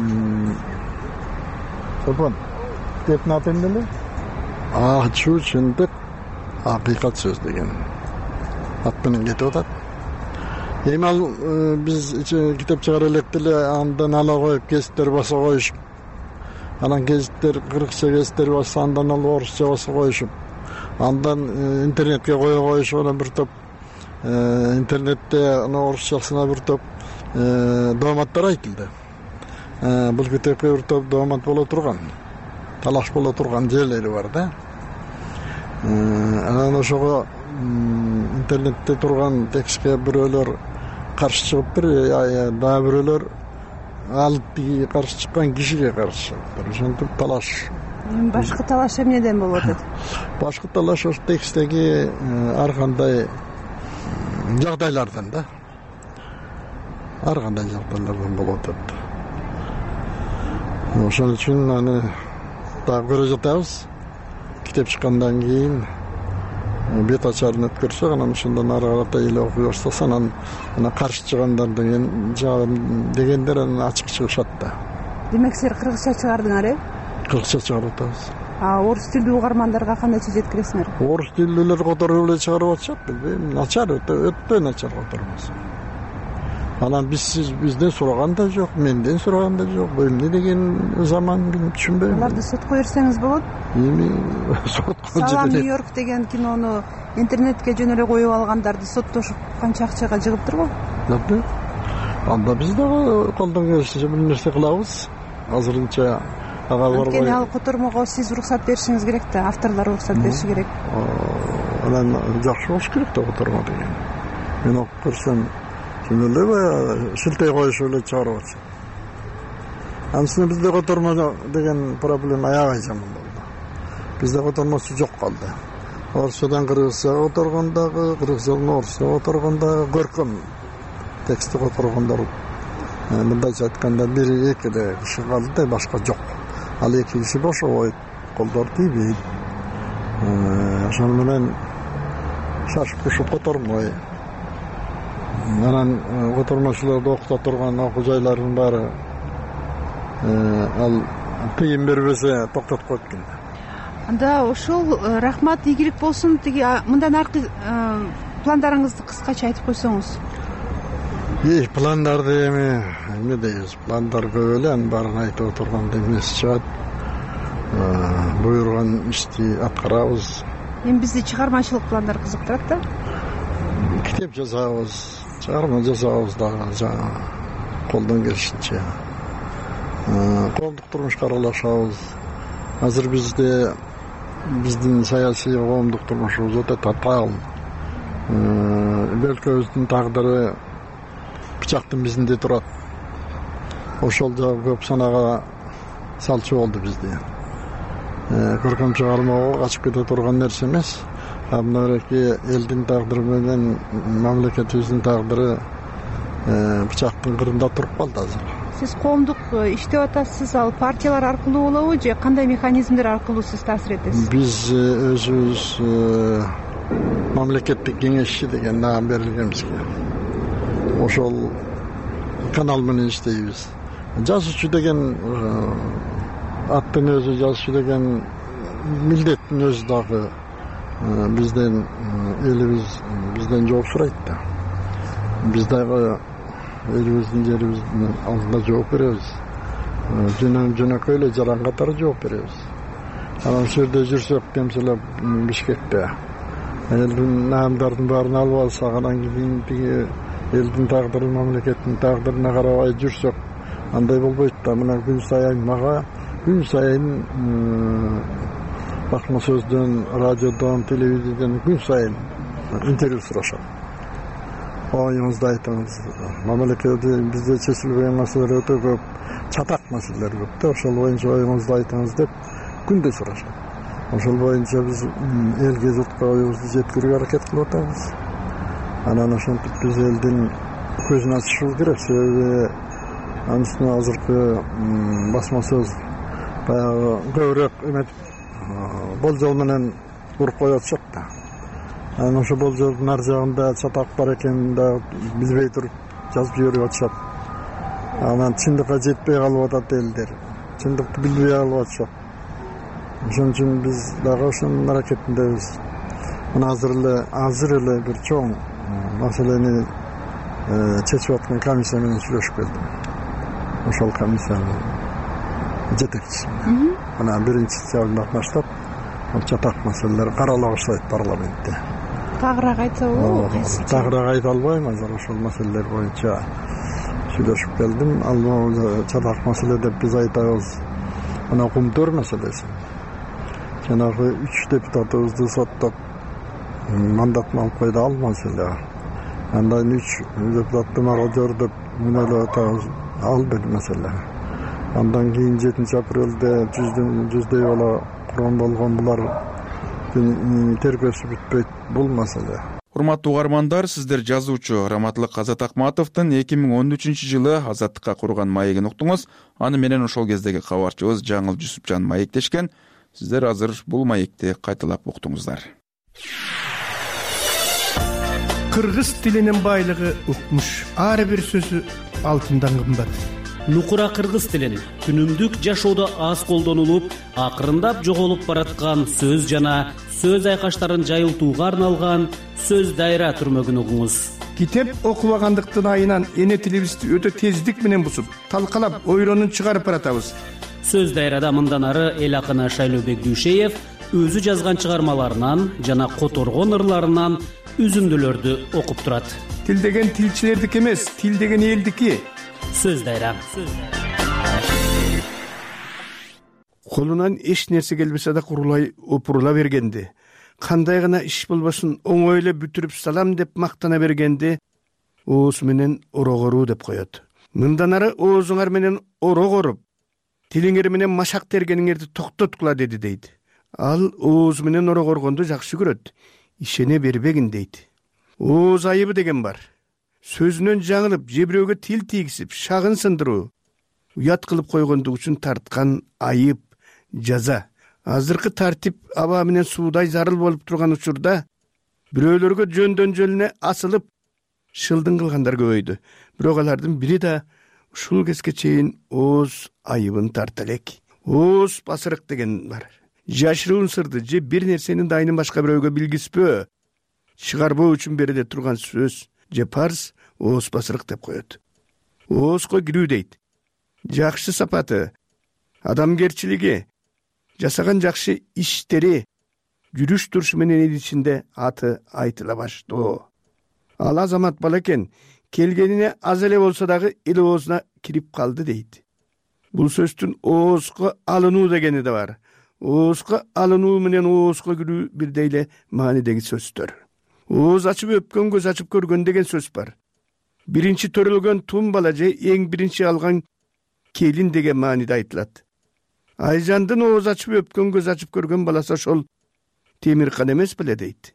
Сопон. Китептин аты эмне эле? Ачуу чындык, акыйкат сөз деген ат менен кетип атат. Эми ал биз китеп чыгара элек деле андан ала коюп кесиптер баса коюшуп, анан кесиптер кыргызча кесиптер баса, андан алып орусча баса коюшуп, андан интернетке кое коюшуп, анан бир топ интернетте орусчасына бир топ дооматтар айтылды. Бул китепке бир топ доомат боло турган, талаш боло турган жерлери бар да. Анан ошого интернетте турган текстке бирөөлөр каршы чыгып дагы бирөөлөр ал тиги каршы чыккан кишиге каршы чыгыптыр. Ошентип талаш. Башкы талаш эмнеден болуп атат? Башкы талаш ошо текстеги ар кандай жагдайлардан да. Ар кандай жагдайлардан болуп атат. Ошон үчүн аны дагы көрө жатабыз. Китеп чыккандан кийин бет ачарын өткөрсөк, анан ошондон ары карата эле окуй баштаса, анан каршы чыгандар дегендер анан ачык чыгышат да. Демек силер кыргызча чыгардыңар, Кыргызча чыгарып атабыз. Орус тилдүү угармандарга кандайча жеткиресиңер? Орус тилдүүлөр которуп эле чыгарып атышат, билбейм. Начар, өтө начар котормос. Анан бизден сураган да жок, менден сураган да жок. Эмне деген заман билип түшүнбөйм. Аларды сотко берсеңиз болот? Эми сотко Салам Нью-Йорк деген кинону интернетке жөн эле коюп алгандарды соттошуп канча акчага жыгыптыр го? Анда биз дагы колдон келишинче бир нерсе кылабыз. Азырынча ага барбай. Анткени ал котормого сиз уруксат беришиңиз керек да, авторлор уруксат бериши керек. Анан жакшы болуш керек да котормо деген. Мен окуп көрсөм чын эле шилтей коюшуп эле чыгарып атышат. Анысына бизде котормо деген проблема аябай жаман болду. Бизде котормосу жок калды. Орусчадан кыргызчага которгондогу, кыргызчадан орусчага которгондогу көркөм текстти которгондор мындайча айтканда бир-эки эле киши калды, башка жок. Ал эки киши бошобойт, колдор тийбейт. Ошону менен шашып кушуп котормой. анан котормочуларды окута турган окуу жайлардын баары ал тыйын бербесе токтотуп коет экен. Анда ошол рахмат, ийгилик болсун. Тиги мындан аркы пландарыңызды кыскача айтып койсоңуз. Пландарды эме дейбиз, пландар көп эле, анын баарын айтып отурганда эмес чыгат. Буйруган ишти аткарабыз. Эми бизди чыгармачылык пландар кызыктырат да. Китеп жазабыз, чыгарма жасабыз дагы колдон келишинче. Коомдук турмушка аралашабыз. Азыр биздин саясий коомдук турмушубуз өтө татаал. Өлкөбүздүн тагдыры бычактын бизинде турат. Ошол жагы көп санага салчу болду бизди. Көркөм чыгармага качып кете турган нерсе эмес. Мынабеки элдин тагдыры менен мамлекетибиздин тагдыры бычактын кырында туруп калды азыр. Сиз коомдук иштеп атасыз, ал партиялар аркылуу болобу же кандай механизмдер аркылуу сиз таасир этесиз? Биз өзүбүз мамлекеттик кеңешчи деген наам берилген бизге. Ошол канал менен иштейбиз. Жазуучу деген аттын өзү, жазуучу деген милдеттин өзү дагы бизден элибиз бизден жооп сурайт да. Биз дагы элибиздин жерибиздин алдында жооп беребиз. Жөнөкөй эле жаран катары жооп беребиз. Анан ошол жерде жүрсөк, демселеп Бишкекте элдин наамдардын баарын алып алсак, анан кийин тиги элдин тагдырын, мамлекеттин тагдырына карабай жүрсөк, андай болбойт да. Мына күн сайын Басма сөздөн, радиодон, телевизияден күн сайын интервью сурашат. Оюңузду айтыңыз. Мамлекетте бизде чечилбеген маселелер өтө көп, чатак маселелер көп да. Ошол боюнча оюңузду айтыңыз деп күндө сурашат. Ошол боюнча биз элге, журтка оюбузду жеткирүүгө аракет кылып атабыз. Анан ошентип биз элдин көзүн ачышыбыз керек. Себеби анын үстүнө азыркы басма сөз баягы көбүрөөк эметип болжол менен уруп коюп атышат да. Анан ошо болжолдун ар жагында чатак бар экенин да билбей туруп жазып жиберип атышат. Анан чындыкка жетпей калып атат элдер. Чындыкты билбей калып атышат. Ошон үчүн биз дагы ошонун аракетиндебиз. Мына азыр эле бир чоң маселени чечип аткан комиссия менен сүйлөшүп келдим. Ошол комиссиянын жетекчиси. Мына 1-сентябрдан баштап чатак маселелер карала баштайт парламентте. Тагыраак айтса болобу? Тагыраак айта албайм, азыр ошол маселелер боюнча сүйлөшүп келдим. Ал чатак маселе деп биз айтабыз. Мына Кумтөр маселеси. Жанагы 3 депутатыбызды соттоп мандатын алып койду, ал маселе. Андан 3 депутатты мародер деп мүнөлөп атабыз, ал бир маселе. Андан кийин 7-апрелде жүздөй бала курман болгон, булар тергөөсү бүтпөйт, бул маселе. Урматтуу угармандар, сиздер жазуучу Раматлык Азат Акматовдун 2013-жылы Азаттыкка курган маегин уктуңуз. Аны менен ошол кездеги кабарчыбыз Жаңыл Жусупжан маектешкен. Сиздер азыр бул маекти кайталап уктуңуздар. Кыргыз тилинин байлыгы укмуш. Ар бир сөзү алтындан кымбат. Нукура кыргыз тилин күнүмдүк жашоодо аз колдонулуп, акырындап жоголуп бараткан сөз жана сөз айкаштарын жайылтууга арналган сөз дайра түрмөгүн угуңуз. Китеп окубагандыктын айынан эне тилибизди өтө тездик менен бусуп, талкалап, ойронун чыгарып баратабыз. Сөз дайрада мындан ары эл акыны Шайлообек Дүйшеев өзү жазган чыгармаларынан жана которгон ырларынан үзүндүлөрдү окуп турат. Тил деген тилчилердики эмес, тил деген элдики. Сөз дайра. Колунан эч нерсе келбесе да курулай опурула бергенде, кандай гана иш болбосун оңой эле бүтүрүп салам деп мактана бергенде, ооз менен орогоруу деп коет. Мындан ары оозуңар менен орогоруп, тилиңер менен машак тергениңерди токтоткула деди дейт. Ал ооз менен орогоргонду жакшы көрөт, ишене бербегин дейт. Ооз айыбы деген бар. Сөзүнөн жаңылып, же бирөөгө тил тийгизип, шагын сындыруу, уят кылып койгондук үчүн тарткан айып, жаза. Азыркы тартип аба менен суудай зарыл болуп турган учурда бирөөлөргө жөндөн жөлүнө асылып, шылдың кылгандар көбөйдү. Бирок алардын бири да ушул кезге чейин ооз айыбын тарта элек. Ооз басырык деген бар. Жашыруун сырды же бир нерсенин дайынын башка бирөөгө билгизбөө, чыгарбоо үчүн бериле турган сөз же парз ооз басырык деп коет. Оозго кирүү дейт. Жакшы сапаты, адамгерчилиги, жасаган жакшы иштери, жүрүш турушу менен эл ичинде аты айтыла баштоо. Ал азамат бала экен, келгенине аз эле болсо дагы эл оозуна кирип калды дейт. Бул сөздүн оозго алынуу дегени да бар. Оозго алынуу менен оозго кирүү бирдей эле маанидеги сөздөр. Ооз ачып өпкөн көз ачып көргөн деген сөз бар. Биринчи төрөлгөн тум бала же эң биринчи алган келин деген мааниде айтылат. Айжандын ооз ачып өпкөн көз ачып көргөн баласы ошол Темиркан эмес беле дейт.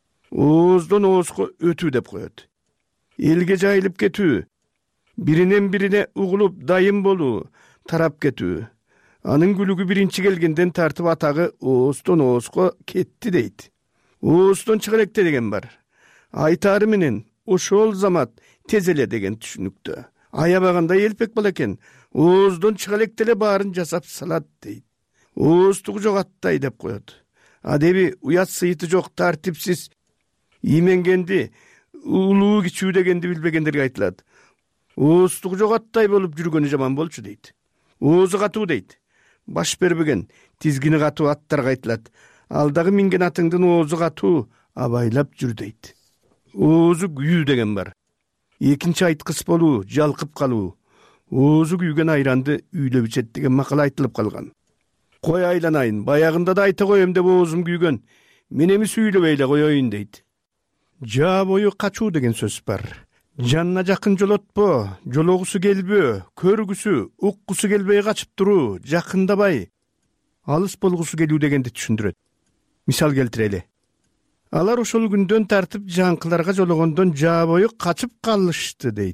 Ооздон оозго өтүү деп коет. Элге жайылып кетүү, биринен бирине угулуп дайым болуу, тарап кетүү. Анын күлүгү биринчи келгенден тартып атагы ооздон оозго кетти дейт. Ооздон чыга электе деген бар. Айтары менен ошол замат тез эле деген түшүнүктө. Аябагандай элпек бала экен, ооздон чыга электе эле баарын жасап салат дейт. Ооздугу жок аттай деп коет. Адеби уят сыйыты жок, тартипсиз, именгенди, улуу кичүү дегенди билбегендерге айтылат. Ооздугу жок аттай болуп жүргөнү жаман болчу дейт. Оозу катуу дейт. Баш бербеген, тизгини катуу аттарга айтылат. Ал дагы минген атыңдын оозу катуу, абайлап жүр дейт. Оозу күйүү деген бар. Экинчи айткыс болуу, жалкып калуу. Оозу күйгөн айранды үйлөп ичет деген макал айтылып калган. Кой айланайын, баягында да айта коем деп оозум күйгөн. Мен эми сүйлөбөй эле коеюн дейт. Жаа бою качуу деген сөз бар. Жанына жакын жолотпо, жологусу келбөө, көргүсү, уккусу келбей качып туруу, жакындабай, алыс болгусу келүү дегенди түшүндүрөт. Мисал келтирели. Алар ошол күндөн тартып жаңкыларга жологондон жаа бою качып калышты дейт.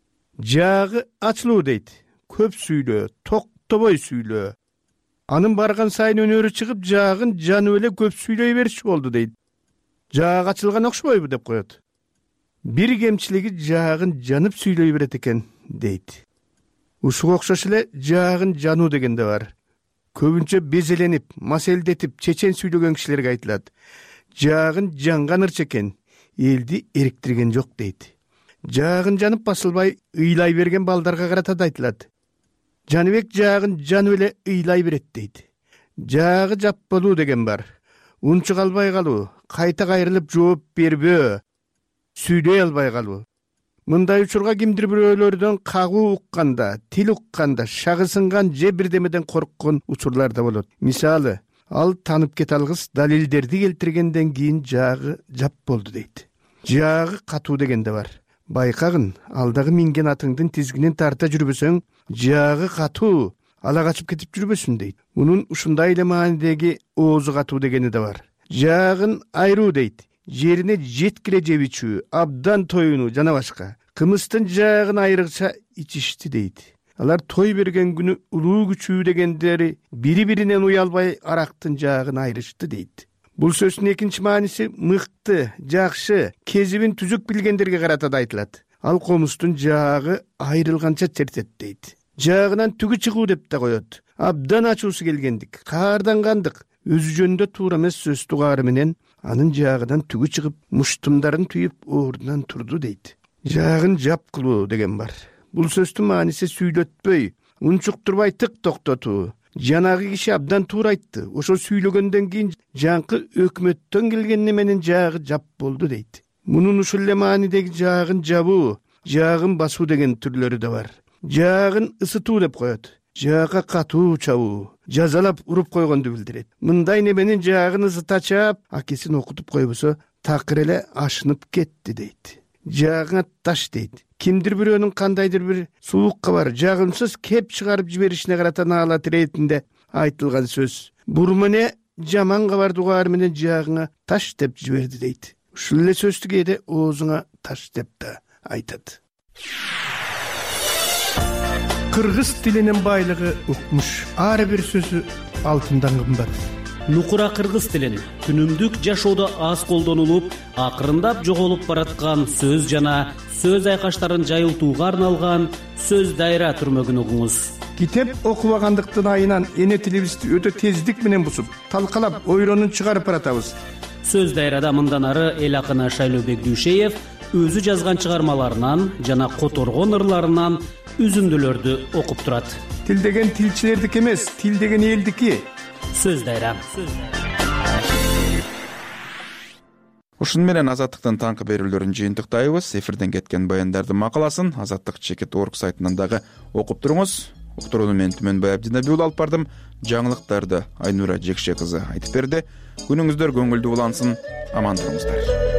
Жаагы ачылуу дейт. Көп сүйлөө, токтобой сүйлөө. Анын барган сайын өнөрү чыгып, жаагын жанып эле көп сүйлөй бериши болду дейт. Жааг ачылган окшобойбу деп коет. Бир кемчилиги жаагын жанып сүйлөй берет экен дейт. Ушуга окшош эле жаагын жануу деген да бар. Көбүнчө безеленип, маселдетип, чечен сүйлөгөн кишилерге айтылат. Жаагын жанган ырчы экен, элди эриктирген жок дейт. Жаагын жанып басылбай ыйлай берген балдарга карата да айтылат. Жаныбек жаагын жанып эле ыйлай берет дейт. Жаагы жап болуу деген бар. Унчук албай калуу, кайта кайрылып жооп бербөө, сүйлөй албай калуу. Мындай учурга кимдир бирөөлөрдөн кагуу укканда, тил укканда, шагы сынган же бирдемеден корккон учурлар да болот. Мисалы, ал танып кете алгыс далилдерди келтиргенден кийин жаагы жап болду дейт. Жаагы катуу деген да бар. Байкагын, алдагы минген атыңдын тизгинин тарта жүрбөсөң, жаагы катуу, ала качып кетип жүрбөсүн дейт. Мунун ушундай эле маанидеги оозу катуу дегени да бар. Жаагын айруу дейт. Жерине жеткире жеп ичүү, абдан тоюнуу жана башка. Кымыстын жаагын айрыкча ичишти дейт. Алар той берген күнү улуу күчүү дегендери бири-биринен уялбай арактын жаагын айрышты дейт. Бул сөздүн экинчи мааниси мыкты, жакшы, кезибин түзүк билгендерге карата да айтылат. Ал комустун жаагы айрылганча чертет дейт. Жаагынан түгү чыгуу деп да коет. Абдан ачуусу келгендик, каардангандык, өзү жөнүндө туура эмес сөз тугаары менен анын жаагынан түгү чыгып, муштумдарын түйүп ордунан турду дейт. Жаагын жап кылуу деген бар. Бул сөздүн мааниси сүйлөтпөй, унчуктурбай тык токтотуу. Жанагы киши абдан туура айтты. Ошо сүйлөгөндөн кийин жаңкы өкмөттөн келгени менен жаагы жап болду дейт. Мунун ушул эле маанидеги жаагын жабуу, жаагын басуу деген түрлөрү да бар. Жаагын ысытуу деп коет. Жаага катуу чабуу, жазалап уруп койгонду билдирет. Мындай неменин жаагын ысыта чаап, акесин окутуп койбосо, такыр эле ашынып кетти дейт. Жаагыңа таш дейт. Кимдир бирөөнүн кандайдыр бир суук кабар, жагымсыз кеп чыгарып жиберишине карата наалат иретинде айтылган сөз. Бурмане жаман кабар дугаар менен жаагыңа таш деп жиберди дейт. Ушул эле сөздү кээде оозуңа таш деп да айтат. Кыргыз тилинин байлыгы укмуш. Ар бир сөзү алтындан кымбат. нукура кыргыз тилин күнүмдүк жашоодо аз колдонулуп, акырындап жоголуп бараткан сөз жана сөз айкаштарын жайылтууга арналган сөз дайра түрмөгүн угуңуз. китеп окубагандыктын айынан эне тилибизди өтө тездик менен бузуп, талкалап, ойронун чыгарып баратабыз. Сөз дайрада мындан ары эл акыны Шайлообек Дүйшеев өзү жазган чыгармаларынан жана которгон ырларынан үзүндүлөрдү окуп турат. Тил деген тилчилердики эмес, тил деген элдики. Сөз дайра. Ушун менен Азаттыктын таңкы берүүлөрүн жыйынтыктайбыз. Эфирден кеткен баяндардын макаласын Азаттык чекит орг сайтынан дагы окуп туруңуз. Уктурууну мен Түмөнбай Абдинабиул алып бардым. Жаңылыктарды Айнура Жекше кызы айтып берди. Күнүңүздөр көңүлдүү улансын. Аман туруңуздар.